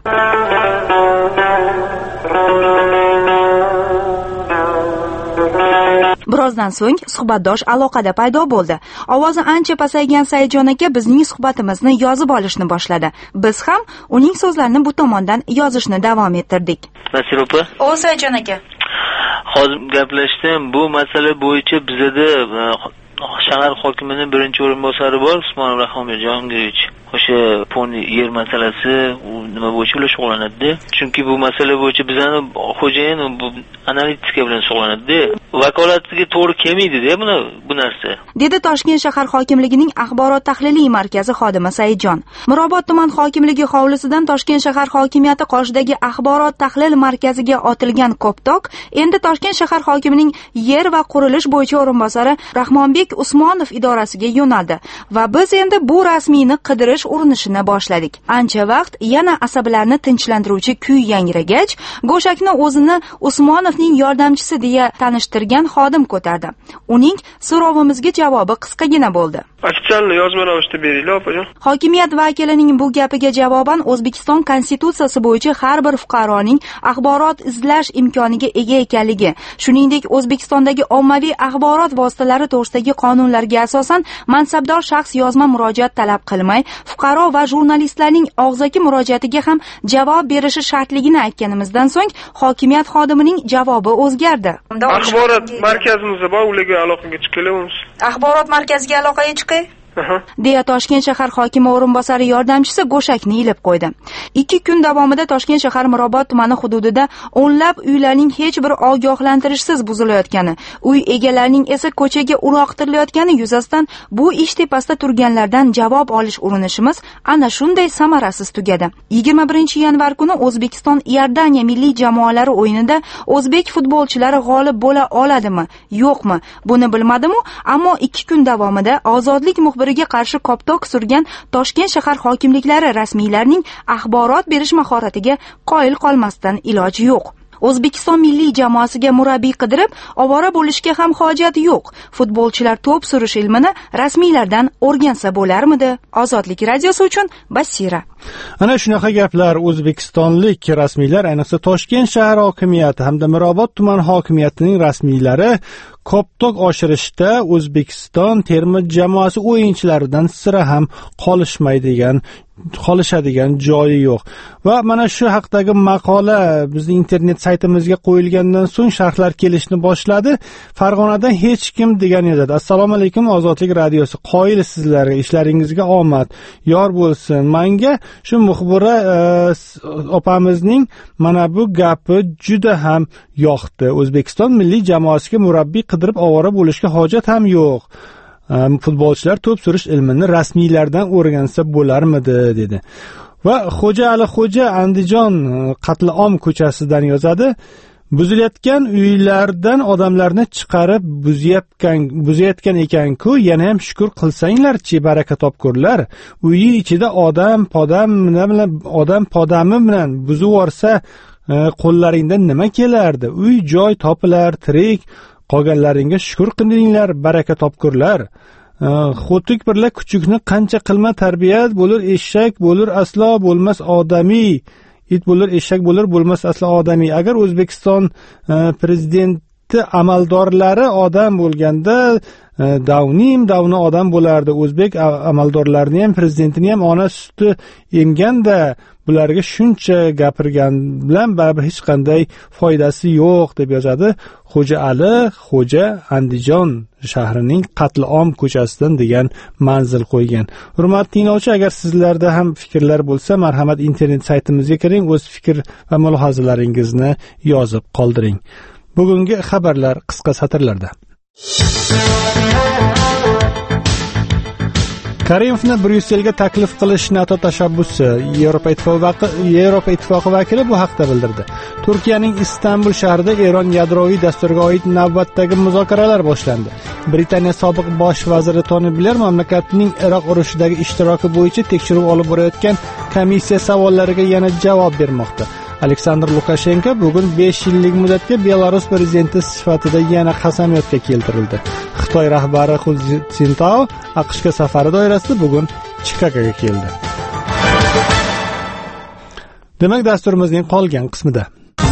Birozdan so'ng suhbatdosh aloqada paydo bo'ldi. Ovozi ancha pasaygan Saidjon aka bizning suhbatimizni yozib olishni boshladi. Biz ham uning so'zlarini bu tomondan yozishni davom ettirdik. Nasiropa? O Saidjon aka. Hozir gaplashdim. Bu masala bo'yicha bizda shahar hokimining birinchi o'rinbosari bor, Usmonov Rahimov Jahongirich. O'sha poni yer masalasi nima bo'yicha ular shug'ullanadi. Chunki bu masala bo'yicha bizani xo'jayin bu analitika bilan shug'ullanadi. Vakolatiga to'g'ri kelmaydi-da bu narsa. Dedi Toshkent shahar hokimligining axborot tahliliy markazi xodimi Saidjon. Mirobod tuman hokimligi hovlisidan Toshkent shahar hokimiyati qoshidagi axborot tahlil markaziga otilgan koptok endi Toshkent shahar hokimining yer va qurilish bo'yicha o'rinbosari Rahmonbek Usmonov idorasiga yo'naldi va biz endi bu rasmiyni qidirish urinishini boshladik. Ancha vaqt yana asablarni tinchlantiruvchi kuy yangragach, go'shakni o'zini Usmonovning yordamchisi deya tanishtirgan xodim ko'tardi. Uning so'rovimizga javobi qisqagina bo'ldi. Ofitsialni yozma ravishda beringlar, opajon. Hokimiyat vakilining bu gapiga javoban O'zbekiston konstitutsiyasi bo'yicha har bir fuqaroning axborot izlash imkoniga ega ekanligi, shuningdek O'zbekistondagi ommaviy axborot vositalari to'g'risidagi qonunlarga asosan mansabdor shaxs yozma murojaat talab qilmay, fuqaro va jurnalistlarning og'zaki murojaatiga ham javob berishi shartligini aytganimizdan so'ng hokimiyat xodimining javobi o'zgardi. Axborot markazimizda bor, ularga aloqaga chiqamiz. Axborot markaziga aloqaga chiqay? deya Toshkent shahar hokimi o'rinbosari yordamchisi go'shakni ilib qo'ydi. 2 kun davomida Toshkent shahar Mirobod tumani hududida o'nlab uylarning hech bir ogohlantirishsiz buzilayotgani, uy egalarining esa ko'chaga uloqtirilayotgani yuzasidan bu ish tepasida turganlardan javob olish urinishimiz ana shunday samarasiz tugadi. 21 yanvar kuni O'zbekiston Iordaniya milliy jamoalari o'yinida o'zbek futbolchilari g'olib bo'la oladimi, yo'qmi? Buni bilmadim-u, ammo 2 kun davomida Ozodlik muxbiriga qarshi koptok surgan Toshkent shahar hokimliklari rasmiylarining axborot berish mahoratiga qoyil qolmasdan iloji yo'q. O'zbekiston milliy jamoasiga murabbiy qidirib, ovora bo'lishga ham hojat yo'q. Futbolchilar to'p surish ilmini rasmiylardan o'rgansa bo'larmidi? Ozodlik radiosi uchun Basira. Ana shunaqa gaplar o'zbekistonlik rasmiylar, ayniqsa Toshkent shahar hokimiyati hamda Mirobod tuman hokimiyatining rasmiylari koptok oshirishda O'zbekiston terma jamoasi o'yinchilaridan sira ham qolishadigan joyi yo'q. Va mana shu haqdagi maqola bizning internet saytimizga qo'yilgandan so'ng sharhlar kelishni boshladi. Farg'onadan hech kim degan yozadi. Assalomu alaykum, Ozodlik radiosi. Qoyil sizlarga, ishlaringizga omad yor bo'lsin. Menga shu muxbira opamizning mana bu gapi juda ham yoqdi. O'zbekiston milliy jamoasiga murabbiy qidirib ovora bo'lishga hojat ham yo'q. Futbolchilar to'p surish ilmini rasmiylardan o'rgansa bo'larmidi dedi. Va Xo'ja Ali Xo'ja Andijon Qatliom ko'chasidan yozadi. Buzilayotgan uylardan odamlarni chiqarib buzayotgan ekan-ku, yana ham shukr qilsanglar-chi, baraka topkurlar. Uyi ichida odam podami bilan buzib yorsa qo'llaringdan nima kelardi? Uy joy topilar, tirik qolganlaringga shukr qilinglar, baraka topkurlar. Xo'tik birla kuchukni qancha qilma tarbiyat bo'lur, eshak bo'lur, aslo bo'lmas odamiy. It bo'lur, eshak bo'lur, bo'lmas aslo odamiy. Agar O'zbekiston prezidenti amaldorlari odam bo'lganda davni odam bo'lardi. O'zbek amaldorlarini ham, prezidentini ham ona suti emganda bularga shuncha gapirgan bilan baribir hech qanday foydasi yo'q deb yozadi Xo'ja Ali Xo'ja Andijon shahrining Qatliom ko'chasidan degan manzil qo'ygan. Hurmatli tinglovchi, agar sizlarda ham fikrlar bo'lsa, marhamat internet saytimizga kiring, o'z fikr va mulohazalaringizni yozib qoldiring. Bugungi xabarlar qisqa satrlarda. Karimovni Bryusselga taklif qilish NATO tashabbusi. Yevropa Ittifoqi vakili bu haqda bildirdi. Turkiyaning Istanbul shahrida Eron yadroviy dasturiga oid navbatdagi muzokaralar boshlandi. Britaniya sobiq bosh vaziri Tony Blair mamlakatning Iroq urushidagi ishtiroki bo'yicha tekshiruv olib borayotgan komissiya savollariga yana javob bermoqda. Aleksandr Lukashenko bugun 5 yillik muddatga Belarus prezidenti sifatida yana qasamyodga keltirildi. Xitoy rahbari Hu Jintao AQShga safari doirasida bugun Chikagoga keldi. Demak, dasturimizning qolgan qismida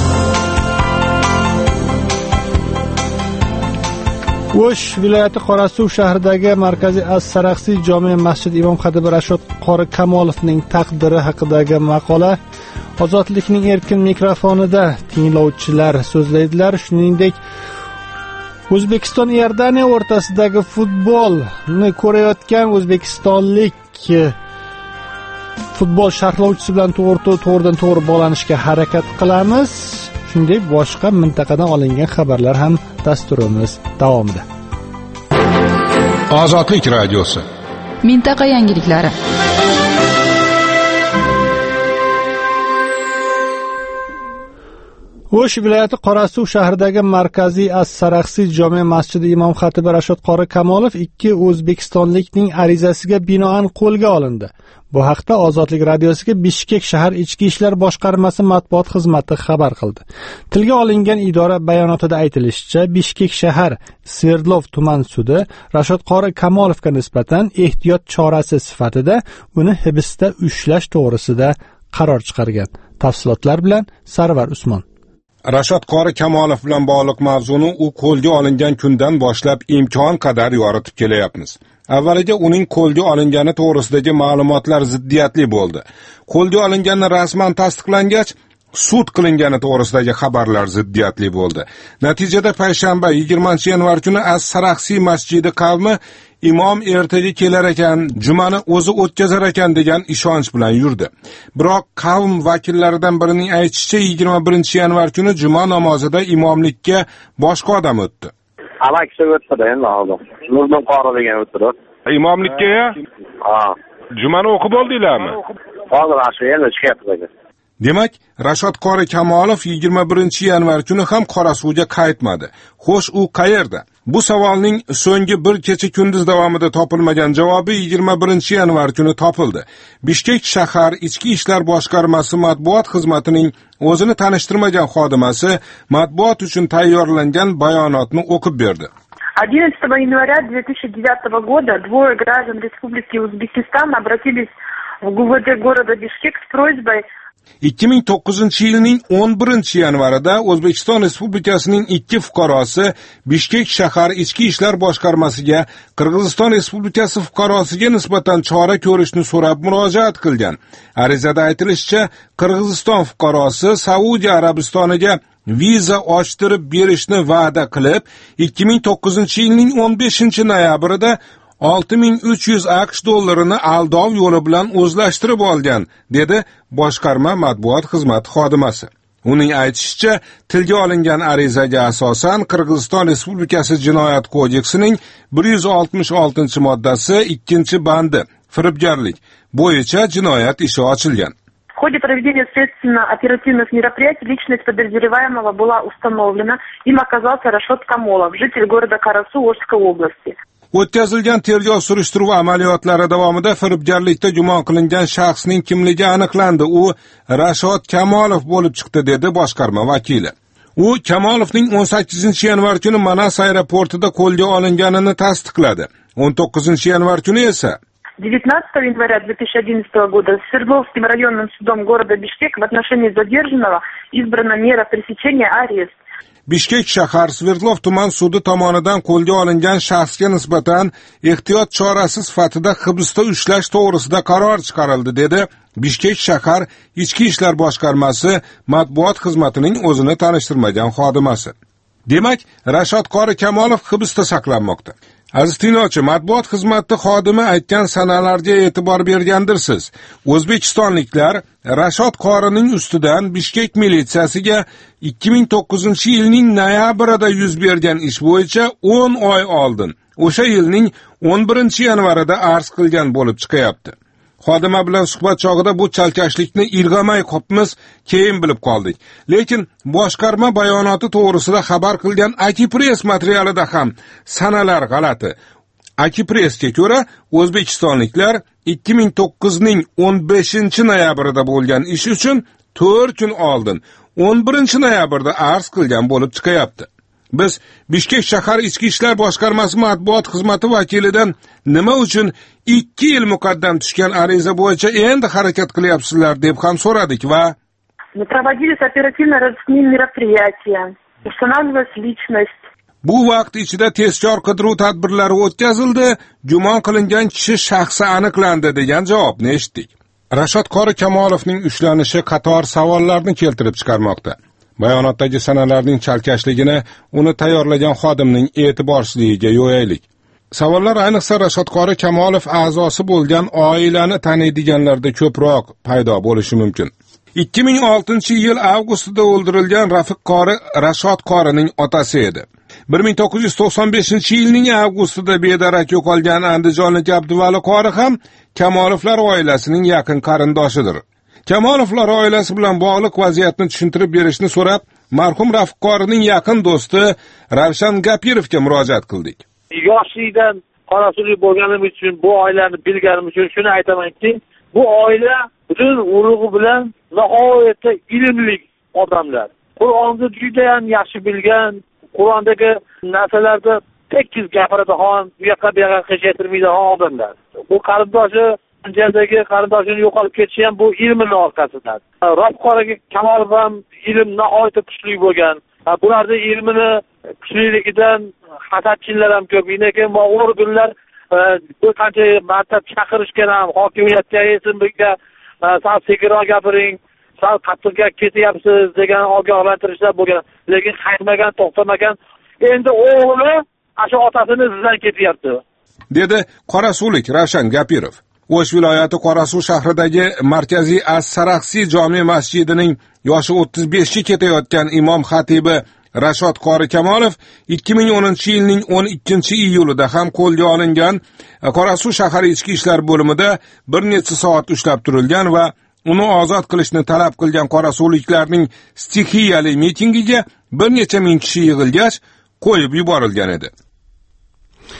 O'sh viloyati Qorasuv shahridagi markaziy As-Saraxsiy jome masjid imom xatibi Rashod Qori Kamolovning taqdiri haqidagi maqola Ozodlikning erkin mikrofonida tinglovchilar so'zlaydilar. Shuningdek, O'zbekiston Iordaniya o'rtasidagi futbolni ko'rayotgan o'zbekistonlik futbol sharhlovchisi bilan to'g'ridan to'g'ri bog'lanishga harakat qilamiz. Shunday boshqa mintaqadan olingan xabarlar ham dasturimiz davomida. Ozodlik radiosi. Mintaqa yangiliklari. O'sh viloyati Qorasuv shahridagi markaziy As-Saraxsiy jome masjidi imom xatibi Rashod Qori Kamolov 2 o'zbekistonlikning arizasiga binoan qo'lga olindi. Bu haqda Ozodlik radiosiga Bishkek shahar ichki ishlar boshqarmasi matbuot xizmati xabar qildi. Tilga olingan idora bayonotida aytilishicha, Bishkek shahar Sverdlov tuman sudi Rashod Qori Kamolovga nisbatan ehtiyot chorasi sifatida uni hibsda ushlash to'g'risida qaror chiqargan. Tafsilotlar bilan Sarvar Usmon. Rashod Qori Kamolov bilan bog'liq mavzuni u qo'lga olingan kundan boshlab imkon qadar yoritib kelyapmiz. Avvaliga uning qo'lga olingani to'g'risidagi ma'lumotlar ziddiyatli bo'ldi. Qo'lga olingani rasman tasdiqlangach, sud qilingani to'g'risidagi xabarlar ziddiyatli bo'ldi. Natijada payshanba 20-yanvar kuni As-Saraxsiy masjidi qavmi imom ertaga kelar ekan, jumani o'zi o'tkazar ekan degan ishonch bilan yurdi. Biroq qavm vakillaridan birining aytishicha 21-yanvar kuni juma namozida imomlikka boshqa odam o'tdi. Amaksi o'tdi endi hozir. Nurdan qori degan o'tdi. Imomlikka? Ha. Jumani o'qib oldinglarmi? Hozir shu endi chiqyapti. Demak, Rashod Qori Kamolov 21-yanvar kuni ham Qorasuvga qaytmadi. Xo'sh, u qayerda? Bu savolning so'nggi bir kecha kunduz davomida topilmagan javobi 21-yanvar kuni topildi. Bishkek shahar ichki ishlar boshqarmasi matbuot xizmatining o'zini tanishtirmagan xodimasi matbuot uchun tayyorlangan bayonotni o'qib berdi. 11 января 2009 года двое граждан Республики Узбекистан обратились в ГУВД города Бишкек с просьбой 2009-yilning 11-yanvarida O'zbekiston Respublikasining 2 fuqarosi Bishkek shahar ichki ishlar boshqarmasiga Qirg'iziston Respublikasi fuqarosiga nisbatan chora ko'rishni so'rab murojaat qilgan. Arizada aytilishicha, Qirg'iziston fuqarosi Saudiya Arabistoniga viza ochtirib berishni va'da qilib, 2009-yilning 15-noyabrida 6300 AQSh dollarini aldov yo'li bilan o'zlashtirib olgan, dedi boshqarma matbuot xizmati xodimasi. Uning aytishicha, tilga olingan arizaga asosan Qirg'iziston Respublikasi Jinoyat kodeksining 166-moddasi 2-bandi firibgarlik bo'yicha jinoyat ishi ochilgan. В ходе проведения следственно-оперативных мероприятий личность подозреваемого была установлена. Им оказался Рашод Камолов, житель города Карасу Волжской области. O'tkazilgan tergov surishtiruv amaliyotlari davomida firibgarlikda gumon qilingan shaxsning kimligi aniqlandi. U Rashod Kamolov bo'lib chiqdi, dedi boshqarma vakili. U Kamolovning 18-yanvar kuni Manas aeroportida qo'lga olinganini tasdiqladi. 19-yanvar kuni esa 19 января 2011 года Свердловским районным судом города Бишкек в отношении задержанного избрана мера пресечения арест. Bishkek shahar Sverdlov tuman sudi tomonidan qo'lga olingan shaxsga nisbatan ehtiyot chorasi sifatida hibsda ushlash to'g'risida qaror chiqarildi, dedi Bishkek shahar ichki ishlar boshqarmasi matbuot xizmatining o'zini tanishtirmagan xodimasi. Demak, Rashod Qori Kamolov hibsda saqlanmoqda. Aziz tinglovchi, matbuot xizmati xodimi aytgan sanalarga e'tibor bergandirsiz. O'zbekistonliklar Rashod Qorining ustidan Bishkek militsiyasiga 2009-yilning noyabrida yuz bergan ish bo'yicha 10 oy oldin, o'sha yilning 11-yanvarida arz qilgan bo'lib chiqyapti. Xodima bilan suhbat chog'ida bu chalkashlikni ilg'amay qopmiz, keyin bilib qoldik. Lekin boshqarma bayonoti to'g'risida xabar qilgan Akipress materialida ham sanalar g'alati. Akipressga ko'ra, o'zbekistonliklar 2009ning 15-noyabrida bo'lgan ish uchun 4 kun oldin 11-noyabrda arz qilgan bo'lib chiqyapti. Biz Bishkek shahar ichki ishlar boshqarmasi matbuot xizmati vakilidan nima uchun 2 yil muqaddam tushgan ariza bo'yicha endi harakat qilyapsizlar deb ham so'radik va Проводились оперативно-розыскные мероприятия, устанавливалась личность. Bu vaqt ichida tezkor qidiruv tadbirlari o'tkazildi, gumon qilingan kishi shaxsi aniqlandi degan javobni eshitdik. Rashod Qori Kamolovning ushlanishi qator savollarni keltirib chiqarmoqda. Bayonotdagi sanalarning chalkashligini uni tayyorlagan xodimning e'tiborsizligiga yo'yaylik. Savollar ayniqsa Rashod Qori Kamolov a'zosi bo'lgan oilani taniydiganlarda ko'proq paydo bo'lishi mumkin. 2006-yil avgustida o'ldirilgan Rafiq Qori Rashod Qorining otasi edi. 1995-yilning avgustida bedarak yo'qolgan andijonlik Abduvali Qori ham Kamolovlar oilasining yaqin qarindoshidir. Kamolovlar oilasi bilan bog'liq vaziyatni tushuntirib berishni so'rab, marhum Rafiq Qorining yaqin do'sti Ravshan Gapirovga murojaat qildik. Yoshlikdan qorasulik bo'lganim uchun, bu oilani bilganim uchun shuni aytamanki, bu oila butun urug'i bilan nihoyatda ilmli odamlar. Qur'onni juda ham yaxshi bilgan, Qur'ondagi narsalarda tekis gapiradigan, bu yoqqa bu yoqqa qiyshaytirmaydigan odamlar. Bu qarindoshi Anjaldagi qarindoshini yo'qolib ketishi ham bu ilmning orqasidan. Rafiq Qori Kamolov ham ilm nihoyatda kuchli bo'lgan. Bularning ilmini kuchliligidan hasadchilar ham ko'p. Lekin bu organlar bir qancha marta chaqirishgan ham hokimiyatga esimizga sal sekinroq gapiring, sal qattiq ketyapsiz degan ogohlantirishlar bo'lgan. Lekin qaytmagan, to'xtamagan. Endi o'g'li ashu otasini izidan ketyapti, dedi qorasulik Ravshan Gapirov. O'sh viloyati Qorasuv shahridagi markaziy As-Saraxsi jome masjidining yoshi 35 ga ketayotgan imom xatibi Rashod Qori Kamolov 2010-yilning 12-iyulida ham qo'lga olingan, Qorasuv shahar ichki ishlar bo'limida bir necha soat ushlab turilgan va uni ozod qilishni talab qilgan qorasuvliklarning stixiyali mitingiga bir necha ming kishi yig'ilgach qo'yib yuborilgan edi.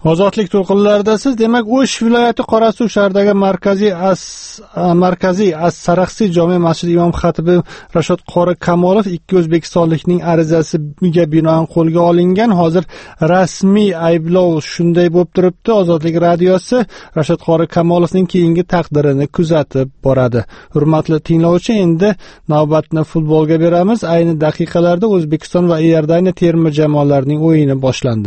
Ozodlik to'lqinlaridasiz. Demak, O'sh viloyati Qorasuv shahridagi markaziy as-Saraxsi jome masjidi imom xatibi Rashod qori Kamolov ikki o'zbekistonlikning arizasiga binoan qo'lga olingan. Hozir rasmiy ayblov shunday bo'lib turibdi. Ozodlik radiosi Rashod qori Kamolovning keyingi taqdirini kuzatib boradi. Hurmatli tinglovchi, endi navbatni futbolga beramiz. Ayni daqiqalarda O'zbekiston va Iordaniya terma jamoalarining o'yini boshlandi.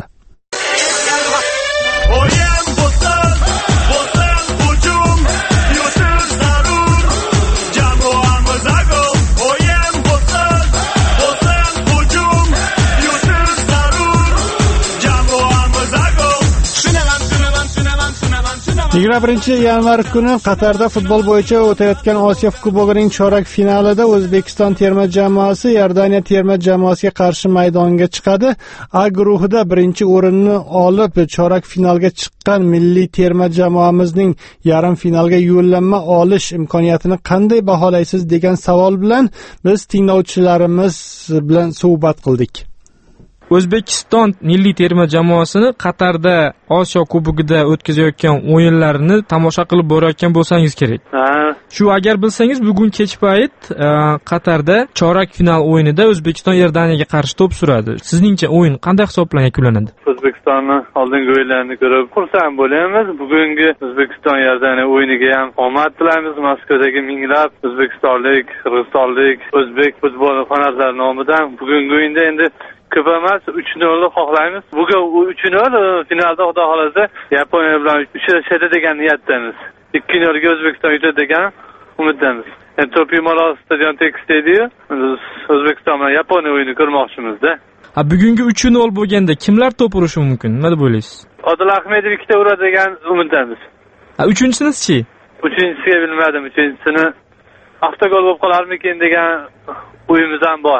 Birinchi yanvar kuni Qatarda futbol bo'yicha o'tayotgan Osiyo Kubogining chorak finalida O'zbekiston terma jamoasi Iordaniya terma jamoasiga qarshi maydonga chiqadi. A guruhida birinchi o'rinni olib chorak finalga chiqqan milliy terma jamoamizning yarim finalga yo'llanma olish imkoniyatini qanday baholaysiz degan savol bilan biz tinglovchilarimiz bilan suhbat qildik. O'zbekiston milliy terma jamoasini Qatarda Osiyo Kubogida o'tkazayotgan o'yinlarini tomosha qilib borayotgan bo'lsangiz kerak. Shu agar bilsangiz, bugun kech payt Qatarda chorak final o'yinida O'zbekiston Iordaniyaga qarshi to'p suradi. Sizningcha o'yin qanday hisoblan yakunlanadi? O'zbekistonning oldingi o'yinlarini ko'rib xursand bo'lamiz. Bugungi O'zbekiston Iordaniya o'yiniga ham omad tilaymiz. Moskvadagi minglab o'zbekistonlik, qirg'izistonlik, o'zbek futbol fanatlari nomidan bugungi o'yinda endi ko'p emas 3-0 xohlaymiz. Bugun 3-0 finalda xudo xolasa Yaponiya bilan uchrashadi degan niyatdamiz. 2-0 O'zbekiston yutadi degan umiddamiz. Endi To'pimalo stadion tekstediyu. O'zbekiston bilan Yaponiya o'yini ko'rmoqchimizda. Bugungi 3-0 bo'lganda kimlar to'p urishi mumkin? Nima deb o'ylaysiz? Odil Ahmedov ikkita uradi degan umiddamiz. Uchinchisi-chi? Uchinchisiga bilmadim. Uchinchisini avtogol bo'lib qolarmikin degan o'yimiz ham bor.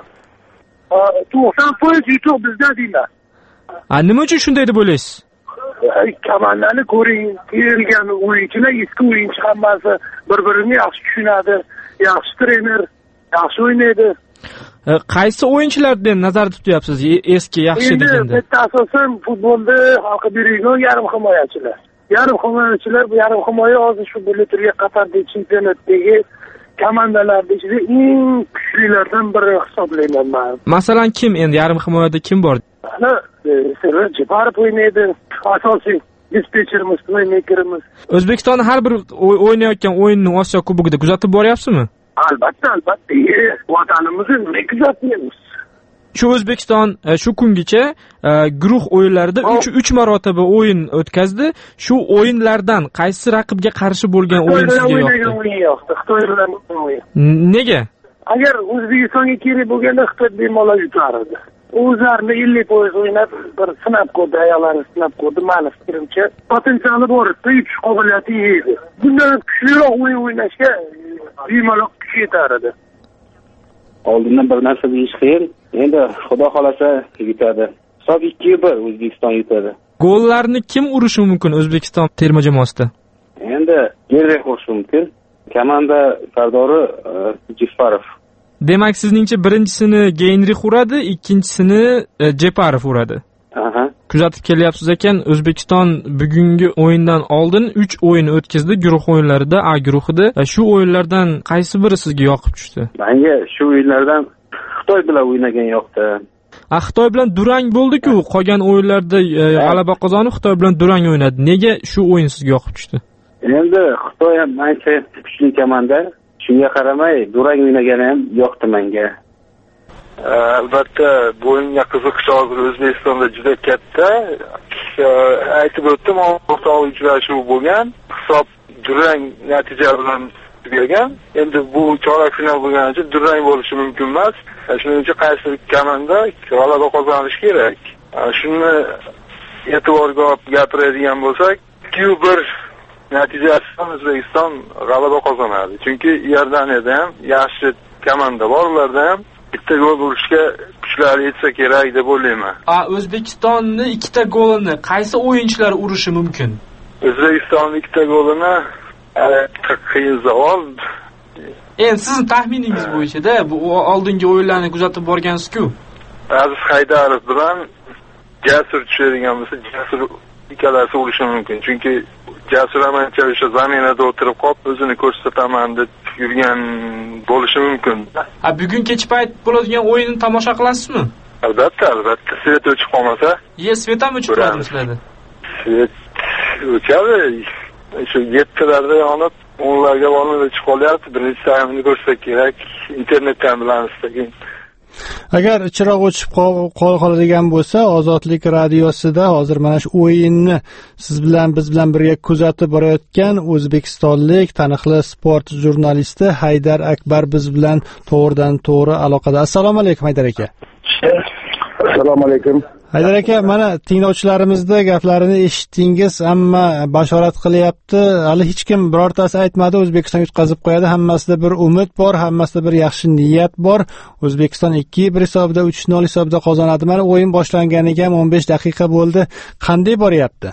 90% yutuq bizda deyman. Nima uchun shunday deb o'ylaysiz? Komandani ko'ring, kelgan o'yinchilar, eski o'yinchi hammasi bir-birini yaxshi tushunadi, yaxshi trener, yaxshi o'ynaydi. Qaysi o'yinchilardan nazarda tutyapsiz? Eski, yaxshi deganda. Bitta asosan futbolda halqi bergan yarim himoyachilar. Bu yarim himoya hozir shu Bundesliga Qatarda chempionatdagi komandalarda ichida eng kuchlilardan biri hisoblayman men. Masalan, kim endi yarim himoyada kim bor? Server Jeparov o'ynaydi, asosiy dispetcherimiz, playmakerimiz. O'zbekiston har bir o'ynayotgan o'yinni Osiyo Kubogida kuzatib boryapsizmi? Albatta. Vatanimizni nima kuzatmaymiz? Shu O'zbekiston shu kungacha guruh o'yinlarida 3 marotaba o'yin o'tkazdi. Shu o'yinlardan qaysi raqibga qarshi bo'lgan o'yin sizga yoqdi? Xitoy bilan o'yin. Nega? Agar O'zbekistonga kerak bo'lganda Xitoy bemalol yutardi. O'zlarini 50% o'ynab bir sinab ko'rdi, ayollarni sinab ko'rdi. Ma'lum fikrimcha, potensiali bor edi, yutish qobiliyati edi. Bundan kuchliroq o'yin o'ynashga bemalol kuch yetar edi. Oldindan bir narsa deyish qiyin. Endi xudo xolasa yutadi. Hisob 2-1 O'zbekiston yutadi. Gollarni kim urishi mumkin O'zbekiston terma jamoasida? Endi Gerrek urishi mumkin. Komanda sardori Jeparov. Demak, sizningcha birinchisini Geynrix uradi, ikkinchisini Jeparov uradi. Kuzatib kelyapsiz ekan, O'zbekiston bugungi o'yindan oldin 3 o'yin o'tkazdi guruh o'yinlarida, A guruhida. Shu o'yinlardan qaysi biri sizga yoqib tushdi? Menga shu o'yinlardan Xitoy bilan o'ynagan yoqdi. Xitoy bilan durang bo'ldi-ku, qolgan o'yinlarda g'alaba qozonib Xitoy bilan durang o'ynadi. Nega shu o'yin sizga yoqib tushdi? Endi Xitoy ham ancha kuchli komanda. Shunga qaramay, durang o'ynagani ham yoqdi menga. Albatta, bu o'yinga qiziqish hozir O'zbekistonda juda katta. Aytib o'tdim, o'rtoqlik uchrashuvi bo'lgan. Hisob durang natija bilan tugagan. Endi bu chorak final bo'lgani uchun durang bo'lishi mumkin emas. Shuning uchun qaysi komanda g'alaba qozonishi kerak. Shuni e'tiborga olib gapiradigan bo'lsak, 2-1 natijasidan O'zbekiston g'alaba qozonadi. Chunki Iordaniyada ham yaxshi komanda bor, ularda ham bitta gol urishga kuchlari yetsa kerak deb o'ylayman. O'zbekistonning ikkita golini qaysi o'yinchilar urishi mumkin? O'zbekistonning ikkita golini qiyin savol. Endi sizning taxminingiz bo'yicha-da, bu oldingi o'yinlarni kuzatib borgansiz-ku. Aziz Haydarov bilan Jasur tushadigan bo'lsa, Jasur ikkalasi bo'lishi mumkin. Chunki Jasur Amancha o'sha zaminada o'tirib qolib o'zini ko'rsataman deb yurgan bo'lishi mumkin. Bugun kech payt bo'ladigan o'yinni tomosha qilasizmi? Albatta. Svet o'chib qolmasa. Svet ham o'chib qoladi sizlarda. Svet o'chadi. Shu 7larda yonib, 10larga borib o'chib qolyapti. Birinchi taymni ko'rsak kerak. Internetdan bilamiz keyin. Agar chiroq o'chib qoladigan bo'lsa, Ozodlik radiosida hozir mana shu o'yinni biz bilan birga kuzatib borayotgan o'zbekistonlik taniqli sport jurnalisti Haydar Akbar biz bilan to'g'ridan-to'g'ri aloqada. Assalomu alaykum Haydar aka. Assalomu alaykum. Haydar aka, mana tinglovchilarimizda gaplarini eshitdingiz, hamma bashorat qilyapti. Hali hech kim birortasi aytmadi O'zbekiston yutqazib qo'yadi. Hammasida bir umid bor, hammasida bir yaxshi niyat bor. O'zbekiston 2-1 hisobida, 3-0 hisobida qozonadi. Mana o'yin boshlanganiga ham 15 daqiqa bo'ldi. Qanday boryapti?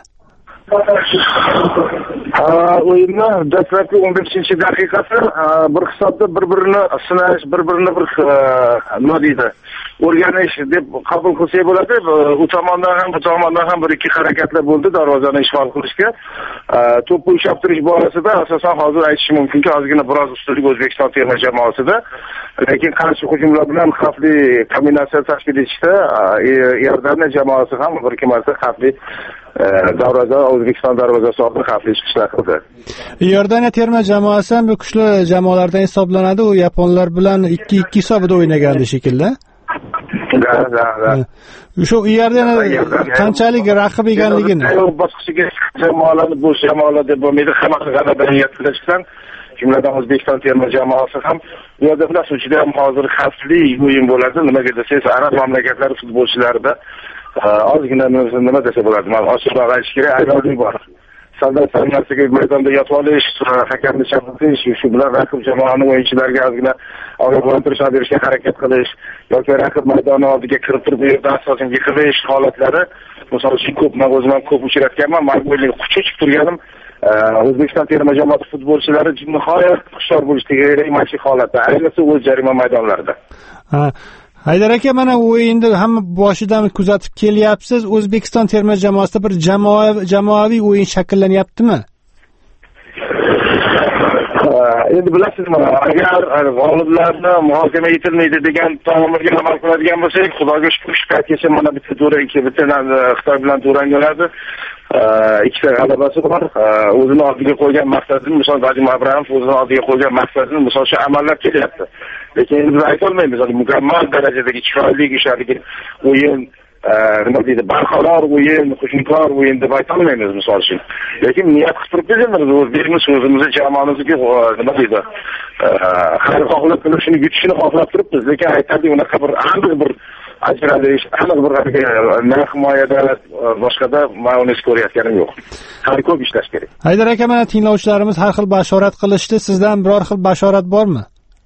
O'yinni dastlabki 15-daqiqasi bir hisobda bir-birini sinash, bir-birini nima deydi, o'rganish deb qabul qilsak bo'ladi. U tomondan ham bu tomondan ham bir-ikki harakatlar bo'ldi darvozani ishg'ol qilishga. To'pni ushlab turish borasida asosan hozir aytish mumkinki, ozgina biroz ustunlik O'zbekiston terma jamoasida. Lekin qarshi hujumlar bilan xavfli kombinatsiya tashkil etishda Iordaniya jamoasi ham bir-ikki marta xavfli O'zbekiston darvozasi orqali xavfli chiqishlar qildi. Iordaniya terma jamoasi ham bu kuchli jamoalardan hisoblanadi. U yaponlar bilan 2-2 hisobida o'ynagandi shekilli. Shu Iordaniya qanchalik raqib ekanligini bosqichiga jamoalarni bo'sh jamoalar deb bo'lmaydi. Hammasi g'alabaga yetkazishdan, jumladan O'zbekiston terma jamoasi ham bu yerda bilasiz, juda ham hozir xavfli o'yin bo'ladi. Nimaga desangiz, arab mamlakatlari futbolchilarida ozgina nima desa bo'ladi, man ochiqroq aytish kerak, ayyorlik bor. Saldan sanasiga maydonda yotib olish, hakamni chaqirish, shu bilan raqib jamoaning o'yinchilariga ozgina ogohlantirish berishga harakat qilish yoki raqib maydoni oldiga kirib turib, bu yerda asosan yiqilish holatlari, misol uchun ko'p, men o'zim ham ko'p uchratganman. Men o'yinga quchib turganim, O'zbekiston terma jamoasi futbolchilari nihoyat hushyor bo'lishligi kerak mana shu holatda, ayniqsa o'z jarima maydonlarida. Haydar aka, mana o'yinni hamma boshidan kuzatib kelyapsiz. O'zbekiston terma jamoasida bir jamoaviy o'yin shakllanyaptimi? Endi bilasizmi, agar g'oliblarni muhokama etilmaydi degan tomonga amal qiladigan bo'lsak, Xudoga shukr, shu paytgacha mana bitta Xitoy bilan durang bo'ladi. Ikkita g'alabasi bor. O'zini oldiga qo'ygan maqsadini, misol Vadim Abramov o'zini oldiga qo'ygan maqsadini misol shu amallab kelyapti. Lekin endi biz ayta olmaymiz, mukammal darajadagi chiroyli ishlarga o'yin, nima deydi, barqaror o'yin, hujumkor o'yin deb ayta olmaymiz misol uchun. Lekin niyat qilib turibmiz, o'zimiz o'zimizni jamoamizga nima deydi, xayrixohlik qilib shuni yutishini xohlab turibmiz. Lekin aytadi, unaqa bir aniq bir ajralish, aniq bir himoyada boshqada men uni ko'rayotganim yo'q. Hali ko'p ishlash kerak. Haydar aka, mana tinglovchilarimiz har xil bashorat qilishdi. Sizdan biror xil bashorat bormi?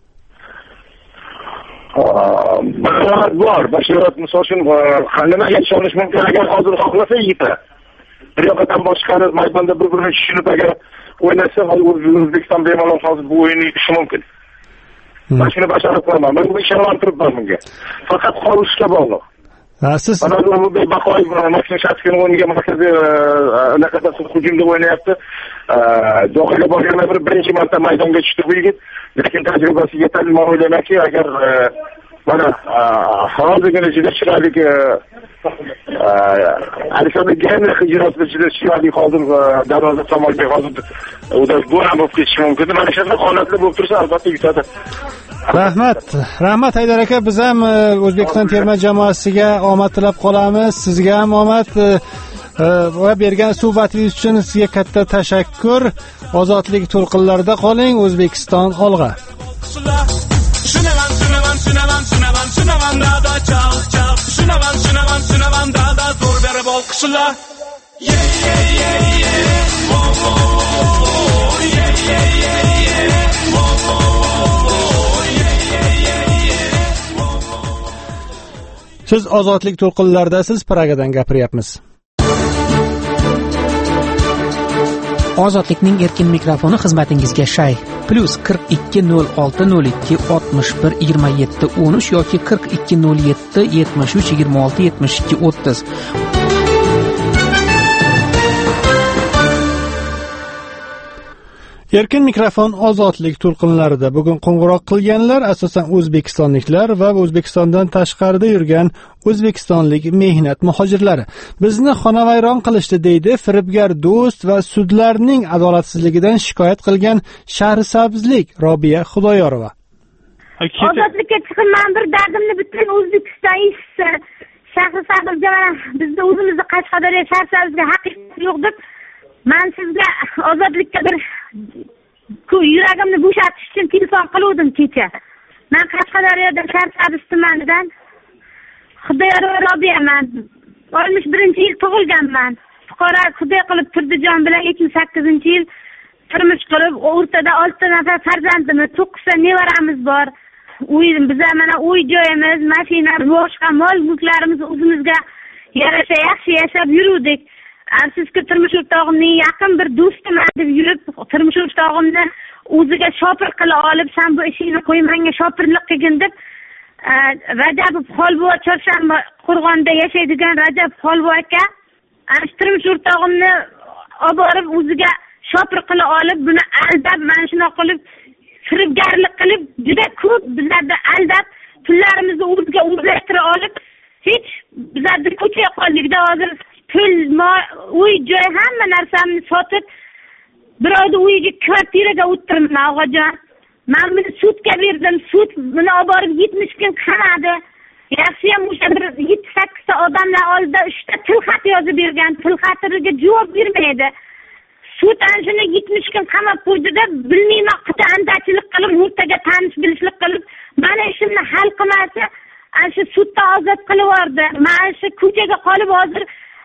Bashorat misol uchun nimaga ishonish mumkin? Agar hozir xohlasa yigitlar bir yoqdan boshqarib maydonda bir-birini tushunib agar o'ynasa, O'zbekiston bemalol hozir bu o'yinni yutishi mumkin. Men shuni bashorat qilaman. Men bu ishonib turibman bunga. Faqat qolishga bog'liq. Siz mana Ulug'bek Baqoyev Maksim Shatkin o'yiniga markaziy anaqada hujumda o'ynayapti. Dohaga borganda birinchi marta maydonga tushdi bu yigit. Lekin tajribasi yetarli, men o'ylaymanki, agar mana hozirgina juda chiroyli Alisher G'ani hijrati juda chiroyli hozir darvoza tomonga hozir gol ham bo'lib ketishi mumkin. Mana shunday holatlar bo'lib tursa, albatta yutadi. Rahmat Haydar aka, biz ham O'zbekiston terma jamoasiga omad tilab qolamiz. Sizga ham omad va bergan suhbatingiz uchun sizga katta tashakkur. Ozodlik to'lqinlarida qoling. O'zbekiston olg'a. Siz ozodlik to'lqinlaridasiz, Pragadan gapiryapmiz. Ozodlikning erkin mikrofoni xizmatingizga shay. +420202612713 yoki 420773267230. Erkin mikrofon ozodlik to'lqinlarida bugun qo'ng'iroq qilganlar asosan o'zbekistonliklar va O'zbekistondan tashqarida yurgan o'zbekistonlik mehnat muhojirlari. Bizni xonavayron qilishdi deydi firibgar do'st va sudlarning adolatsizligidan shikoyat qilgan Shahrisabzlik Robiya Xudoyorova. Ozodlikka chiqib men bir dardimni butun O'zbekiston eshitsa, Shahrisabzga bizda o'zimizni Qashqadaryo Shahrisabzga haqiqat yo'q deb men sizga ozodlikka bir yuragimni bo'shatish uchun telefon qildim kecha. Men Qashqadaryoda Shahrisabz tumanidan Xudoyorova Robiyaman. 61-yil tug'ilganman. Fuqaro Xudo qilib Turdijon bilan 2008-yil turmush qurib, o'rtada 6 nafar farzandimiz, 9 ta nevaramiz bor. Biza mana uy joyimiz, mashina, boshqa mol-mulklarimiz o'zimizga yarasha yaxshi yashab yurdik. Afsuski turmush o'rtog'imning yaqin bir do'stim deb yurib, turmush o'rtog'imni o'ziga shopir qila olib, sen bu ishingni qo'y, menga shopirlik qilgin deb Rajabov Xolbo Chorshanba Qo'rg'onda yashaydigan Rajab Xolbo aka turmush o'rtog'imni olib borib o'ziga shopir qila olib, buni aldab, mana shuna qilib firibgarlik qilib, juda ko'p bizlarni aldab, pullarimizni o'ziga o'zlashtira olib, hech bizlarni ko'chaga qoldikda hozir pul, uy joy hamma narsamni sotib, birovni uyiga kvartiraga o'tirdim, og'ajon. Men buni sudga berdim, sud buni olib borib 70 kun qamadi. Yaxshi ham o'sha 7-8 ta odamlar oldida 3 ta tilxat yozib bergan, tilxatiga javob bermaydi. Sud anshuni 70 kun qamab qo'ydi-da, bilmayman, qandachilik qilib, o'rtaga tanish bilishlik qilib, mana ishimni hal qilmasa, anshi sudda ozod qilib yubordi. Men shu ko'chaga qolib hozir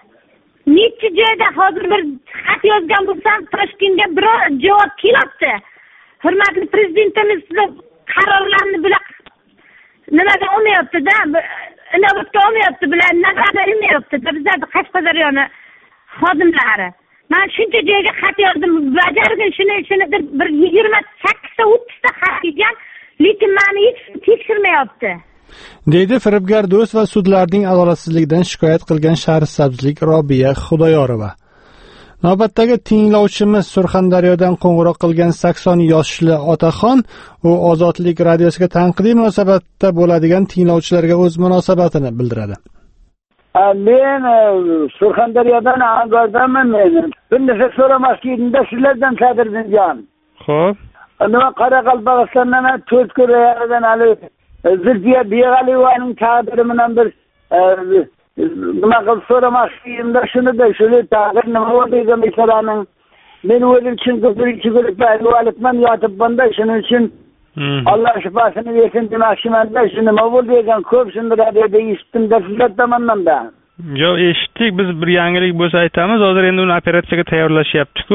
necha joyda hozir bir xat yozgan bo'lsam, Toshkentga biror javob kelyapti. Hurmatli prezidentimiz qarorlarni bilan nimaga olmayapti-da, inobatga olmayapti, bilan nazarda ilmayapti-da bizlar Qashqadaryoni xodimlari. Men shuncha joyga xat yozdim, bajargin shuni bir 28 ta 30 ta xat yozgan, lekin meni hech tekshirmayapti. deydi firibgar do'st va sudlarning adolatsizligidan shikoyat qilgan Shahrisabzlik Robiya Xudoyorova. Navbatdagi tinglovchimiz Surxondaryodan qo'ng'iroq qilgan 80 yoshli otaxon, u Ozodlik radiosiga tanqidiy munosabatda bo'ladigan tinglovchilarga o'z munosabatini bildiradi. Men Surxondaryodan Angordanman men. Bir narsa so'ramoqchidim, sizlardan qadrdinjon. Xo'p. Nima Qoraqalpog'istondan 4 ko'rayardan hali Zilfiya Beg'aliyevaning taqdiri bilan bir nima qilib so'ramoqchiyimda shuni taqdir nima bo'ldi masalaning. Men o'zim uchun ko'pchilik aytib yotib bunda shuning uchun Alloh shifosini bersin demoqchiman-da, shu nima bo'ldi ekan, ko'p shunda radioda eshitdim-da sizlar tomonidan-da. Yo'q, eshitdik, biz bir yangilik bo'lsa aytamiz, hozir endi uni operatsiyaga tayyorlashyapti-ku.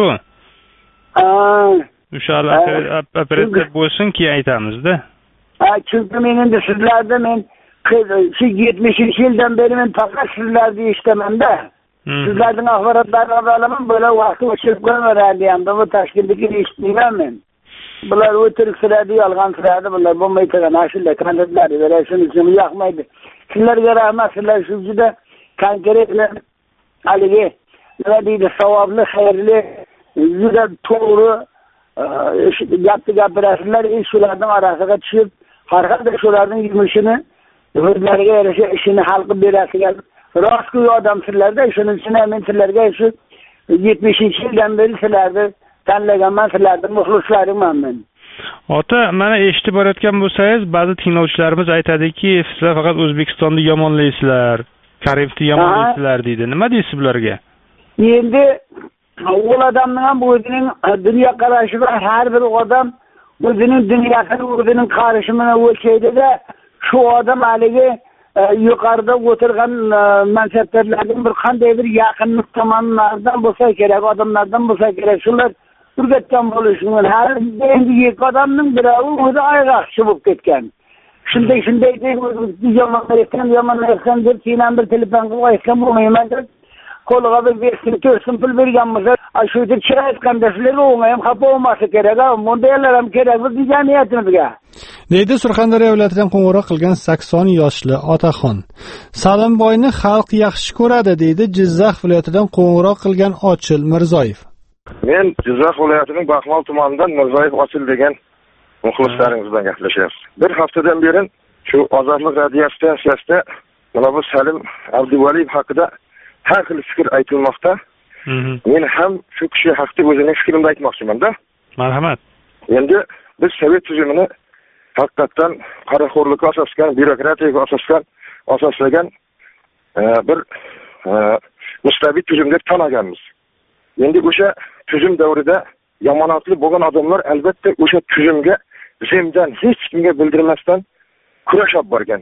O'sha operatsiya bo'lsin, keyin aytamiz-da. Chunki men endi sizlarda shu 70-yildan beri men faqat sizlarni eshitaman-da. Sizlarning axborotlarini olaman, bo'la vaqt o'chirib qo'ymaydi hamda bu Toshkentdagi eshitmayman men. Bular o'tirik siradi, yolg'on siradi, bular bo'lmay turgan ashula konsertlar beradi, shuning uchun yoqmaydi. Sizlarga rahmat, sizlar shu juda konkret haligi nima deydi, savobli, xayrli, juda to'g'ri gapni gapirasizlar, shularning orasiga tushib, har qanday shularning yumushini o'zlariga yarasha ishini hal qilib berasigan rostgo'y odamsizlarda, shuning uchun men sizlarga shu 70-yildan beri sizlarni tanlaganman, sizlarning muxlislaringman men. Ota, mana eshitib borayotgan bo'lsangiz, ba'zi tinglovchilarimiz aytadiki, sizlar faqat O'zbekistonni yomonlaysizlar, Karimovni yomonlaysizlar deydi. Nima deysiz bularga? Endi o'l odamning ham o'zining dunyo qarashi bor, har bir odam o'zining dunyosini, o'zining qarashini o'lchaydi-da, shu odam haligi yuqorida o'tirgan mansabdorlarning bir qanday bir yaqinlik tomonlaridan bo'lsa kerak, odamlardan bo'lsa kerak, shular turgatgan bo'lishi mumkin. Har endi ikki odamning biri o'zi ayroqchi bo'lib ketgan. Shunday deb yomonlayotgan deb keyin bir telefon qilib aytgan bo'lmayman deb qo'liga bir 5 pul bergan bo'lsa, shu deb chiqayotganda sizlarga o'ng'ayam xafa bo'lmasa kerak, bundaylar ham kerak biz jamiyatimizga. deydi Surxondaryo viloyatidan qo'ng'iroq qilgan 80 yoshli otaxon. Salimboyni xalq yaxshi ko'radi, deydi Jizzax viloyatidan qo'ng'iroq qilgan Ochil Mirzoyev. Men Jizzax viloyatining Baxmal tumanidan Mirzayev Osil degan muxlislaringiz bilan gaplashyapmiz. Bir haftadan beri shu Ozodlik radio stansiyasida mana bu Salim Abduvaliyev haqida har xil fikr aytilmoqda. Men ham shu kishi haqida o'zining fikrimni aytmoqchiman-da. Marhamat. Endi biz sovet tuzumini haqiqatan qaraxo'rlikka asoslangan, byurokratiyaga asoslagan bir mustabid tuzum deb tanaganmiz. Endi o'sha tuzum davrida yomonatli bo'lgan odamlar albatta o'sha tuzumga zimdan hech kimga bildirmasdan kurashib borgan.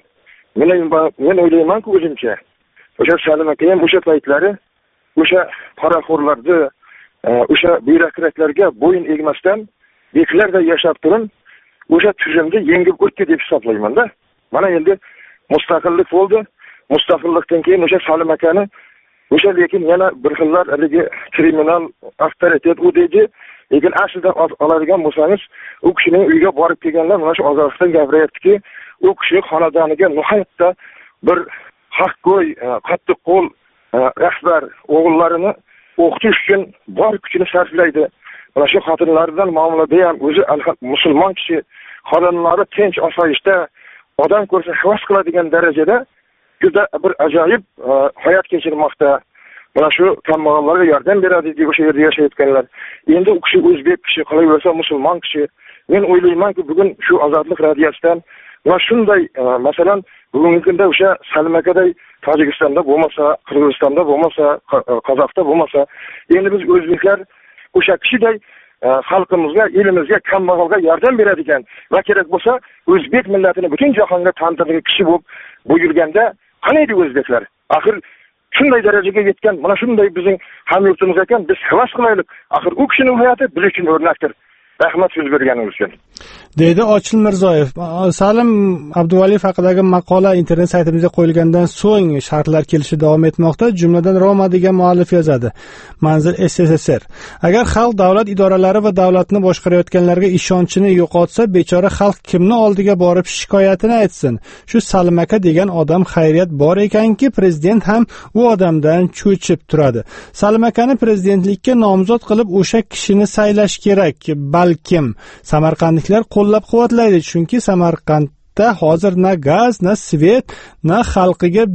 Men o'ylaymanki o'zimcha o'sha Salim aka ham o'sha paytlari o'sha qaraxo'rlarni o'sha byurokratlarga bo'yin egmasdan beklarda yashab turib o'sha tuzumni yengib o'tdi deb hisoblayman-da. Mana endi mustaqillik bo'ldi. Mustaqillikdan keyin o'sha Salim akani o'sha lekin yana bir xillar haligi kriminal avtoritet u deydi. Lekin aslida oladigan bo'lsangiz, u kishining uyiga borib kelganlar mana shu Ozodlikdan gapirayaptiki, u kishi xonadoniga nihoyatda bir haqgo'y, qattiq qo'l rahbar o'g'illarini o'qitish uchun bor kuchini sarflaydi. Mana shu xotinlaridan muomalada ham o'zi musulmon kishi, xotinlari tinch osoyishta, odam ko'rsa havas qiladigan darajada juda bir ajoyib hayot kechirmoqda. Mana shu kambag'allarga yordam beradi deb o'sha yerda yashayotganlar. Endi u kishi o'zbek kishi, qolaversa musulmon kishi. Men o'ylaymanki, bugun shu Ozodlik radiosidan va shunday masalan bugungi kunda o'sha Salim akaday Tojikistonda bo'lmasa, Qirg'izistonda bo'lmasa, Qozoqda bo'lmasa, endi biz o'zbeklar o'sha kishiday xalqimizga, elimizga, kambag'alga yordam beradigan va kerak bo'lsa o'zbek millatini butun jahonga tanitadigan kishi bo'lib yurganda qanday edi o'zbeklar? Axir shunday darajaga yetgan, mana shunday bizning hamyurtimiz ekan, biz havas qilaylik. Axir u kishining hayoti biz uchun o'rnakdir. Rahmat so'z berganingiz uchun. Deydi Ochil Mirzoyev. Salim Abduvaliyev haqidagi maqola internet saytimizga qo'yilgandan so'ng shartlar kelishi davom etmoqda. Jumladan Roma degan muallif yozadi. Manzil SSSR. Agar xalq davlat idoralari va davlatni boshqarayotganlarga ishonchini yo'qotsa, bechora xalq kimni oldiga borib shikoyatini aytsin? Shu Salim aka degan odam xayriyat bor ekanki, prezident ham u odamdan cho'chib turadi. Salim akani prezidentlikka nomzod qilib o'sha kishini saylash kerak. Balkim samarqandliklar qo'llab-quvvatlaydi, chunki Samarqandda hozir na gaz, na svet, na xalqiga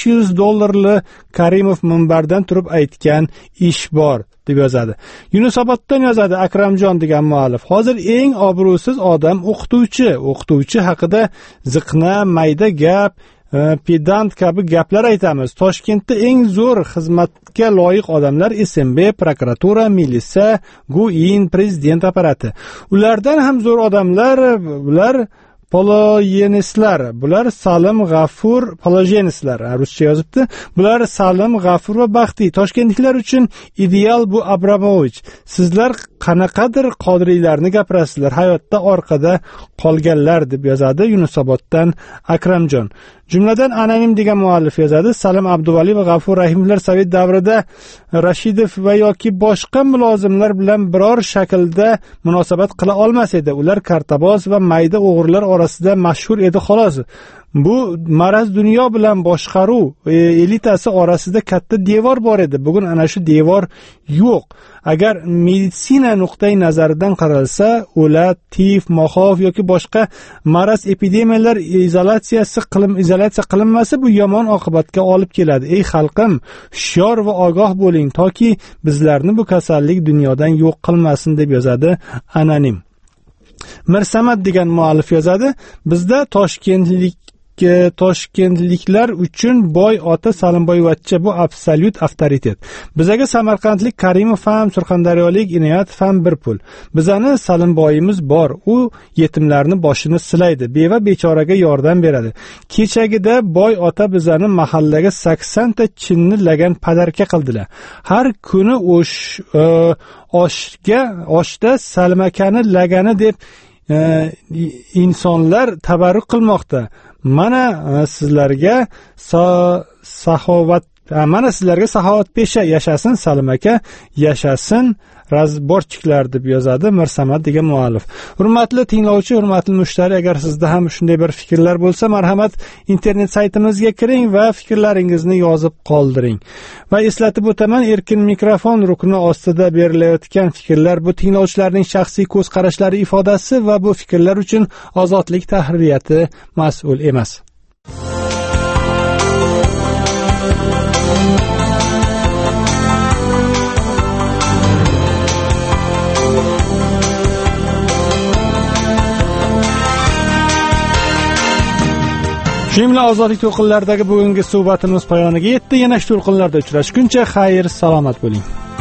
$500 Karimov minbardan turib aytgan ish bor deb yozadi. Yunusoboddan yozadi Akramjon degan muallif. Hozir eng obro'siz odam o'qituvchi haqida ziqna, mayda gap, pedant kabi gaplar aytamiz. Toshkentda eng zo'r xizmatga loyiq odamlar SMB, prokuratura, militsiya, GUIN, prezident apparati. Ulardan ham zo'r odamlar bular Pologenislar, bular Salim G'afur, Pologenislar ruscha yozibdi. Bular Salim G'afur va Baxtiy. Toshkentliklar uchun ideal bu Abramovich. Sizlar qanaqadir qodiriylarni gapirasizlar, hayotda orqada qolganlar deb yozadi Yunusoboddan Akramjon. Jumladan anonim degan muallif yozadi. Salim Abduvaliyev va G'afur Rahimovlar sovet davrida Rashidov va yoki boshqa mulozimlar bilan biror shaklda munosabat qila olmas edi. Ular kartaboz va mayda o'g'irlar orasida mashhur edi xolos. Bu maraz dunyo bilan boshqaruv elitasi orasida katta devor bor edi. Bugun ana shu devor yo'q. Agar meditsina nuqtai nazaridan qaralsa, o'lat, tif, moxov yoki boshqa maraz epidemiyalar izolyatsiya qilinmasa, bu yomon oqibatga olib keladi. Ey xalqim, hushyor va ogoh bo'ling, toki bizlarni bu kasallik dunyodan yo'q qilmasin deb yozadi anonim. Mirsamad degan muallif yozadi. Bizda toshkentliklar uchun boy ota Salimboyevachcha bu absolyut avtoritet. Bizaga samarqandlik Karimov ham, surxondaryolik Inoyatov ham bir pul. Bizani Salimboyimiz bor. U yetimlarni boshini silaydi, beva bechoraga yordam beradi. Kechagida boy ota bizani mahallaga 80 ta chinni lagan padarka qildilar. Har kuni oshda Salim akani lagani deb insonlar tabarruk qilmoqda. Mana sizlarga saxovat Mana sizlarga Saxovat Pesha yashasin Salim aka, yashasin razborchiklar deb yozadi Mirsamad degan muallif. Hurmatli tinglovchi, hurmatli mushtari, agar sizda ham shunday bir fikrlar bo'lsa, marhamat internet saytimizga kiring va fikrlaringizni yozib qoldiring. Va eslatib o'taman, erkin mikrofon rukni ostida berilayotgan fikrlar bu tinglovchilarning shaxsiy ko'z qarashlari ifodasi va bu fikrlar uchun Ozodlik tahririyati mas'ul emas. Shu bilan Ozodlik to'lqinlaridagi bugungi suhbatimiz poyoniga yetdi. Yana shu to'lqinlarda uchrashguncha xayr, salomat bo'ling.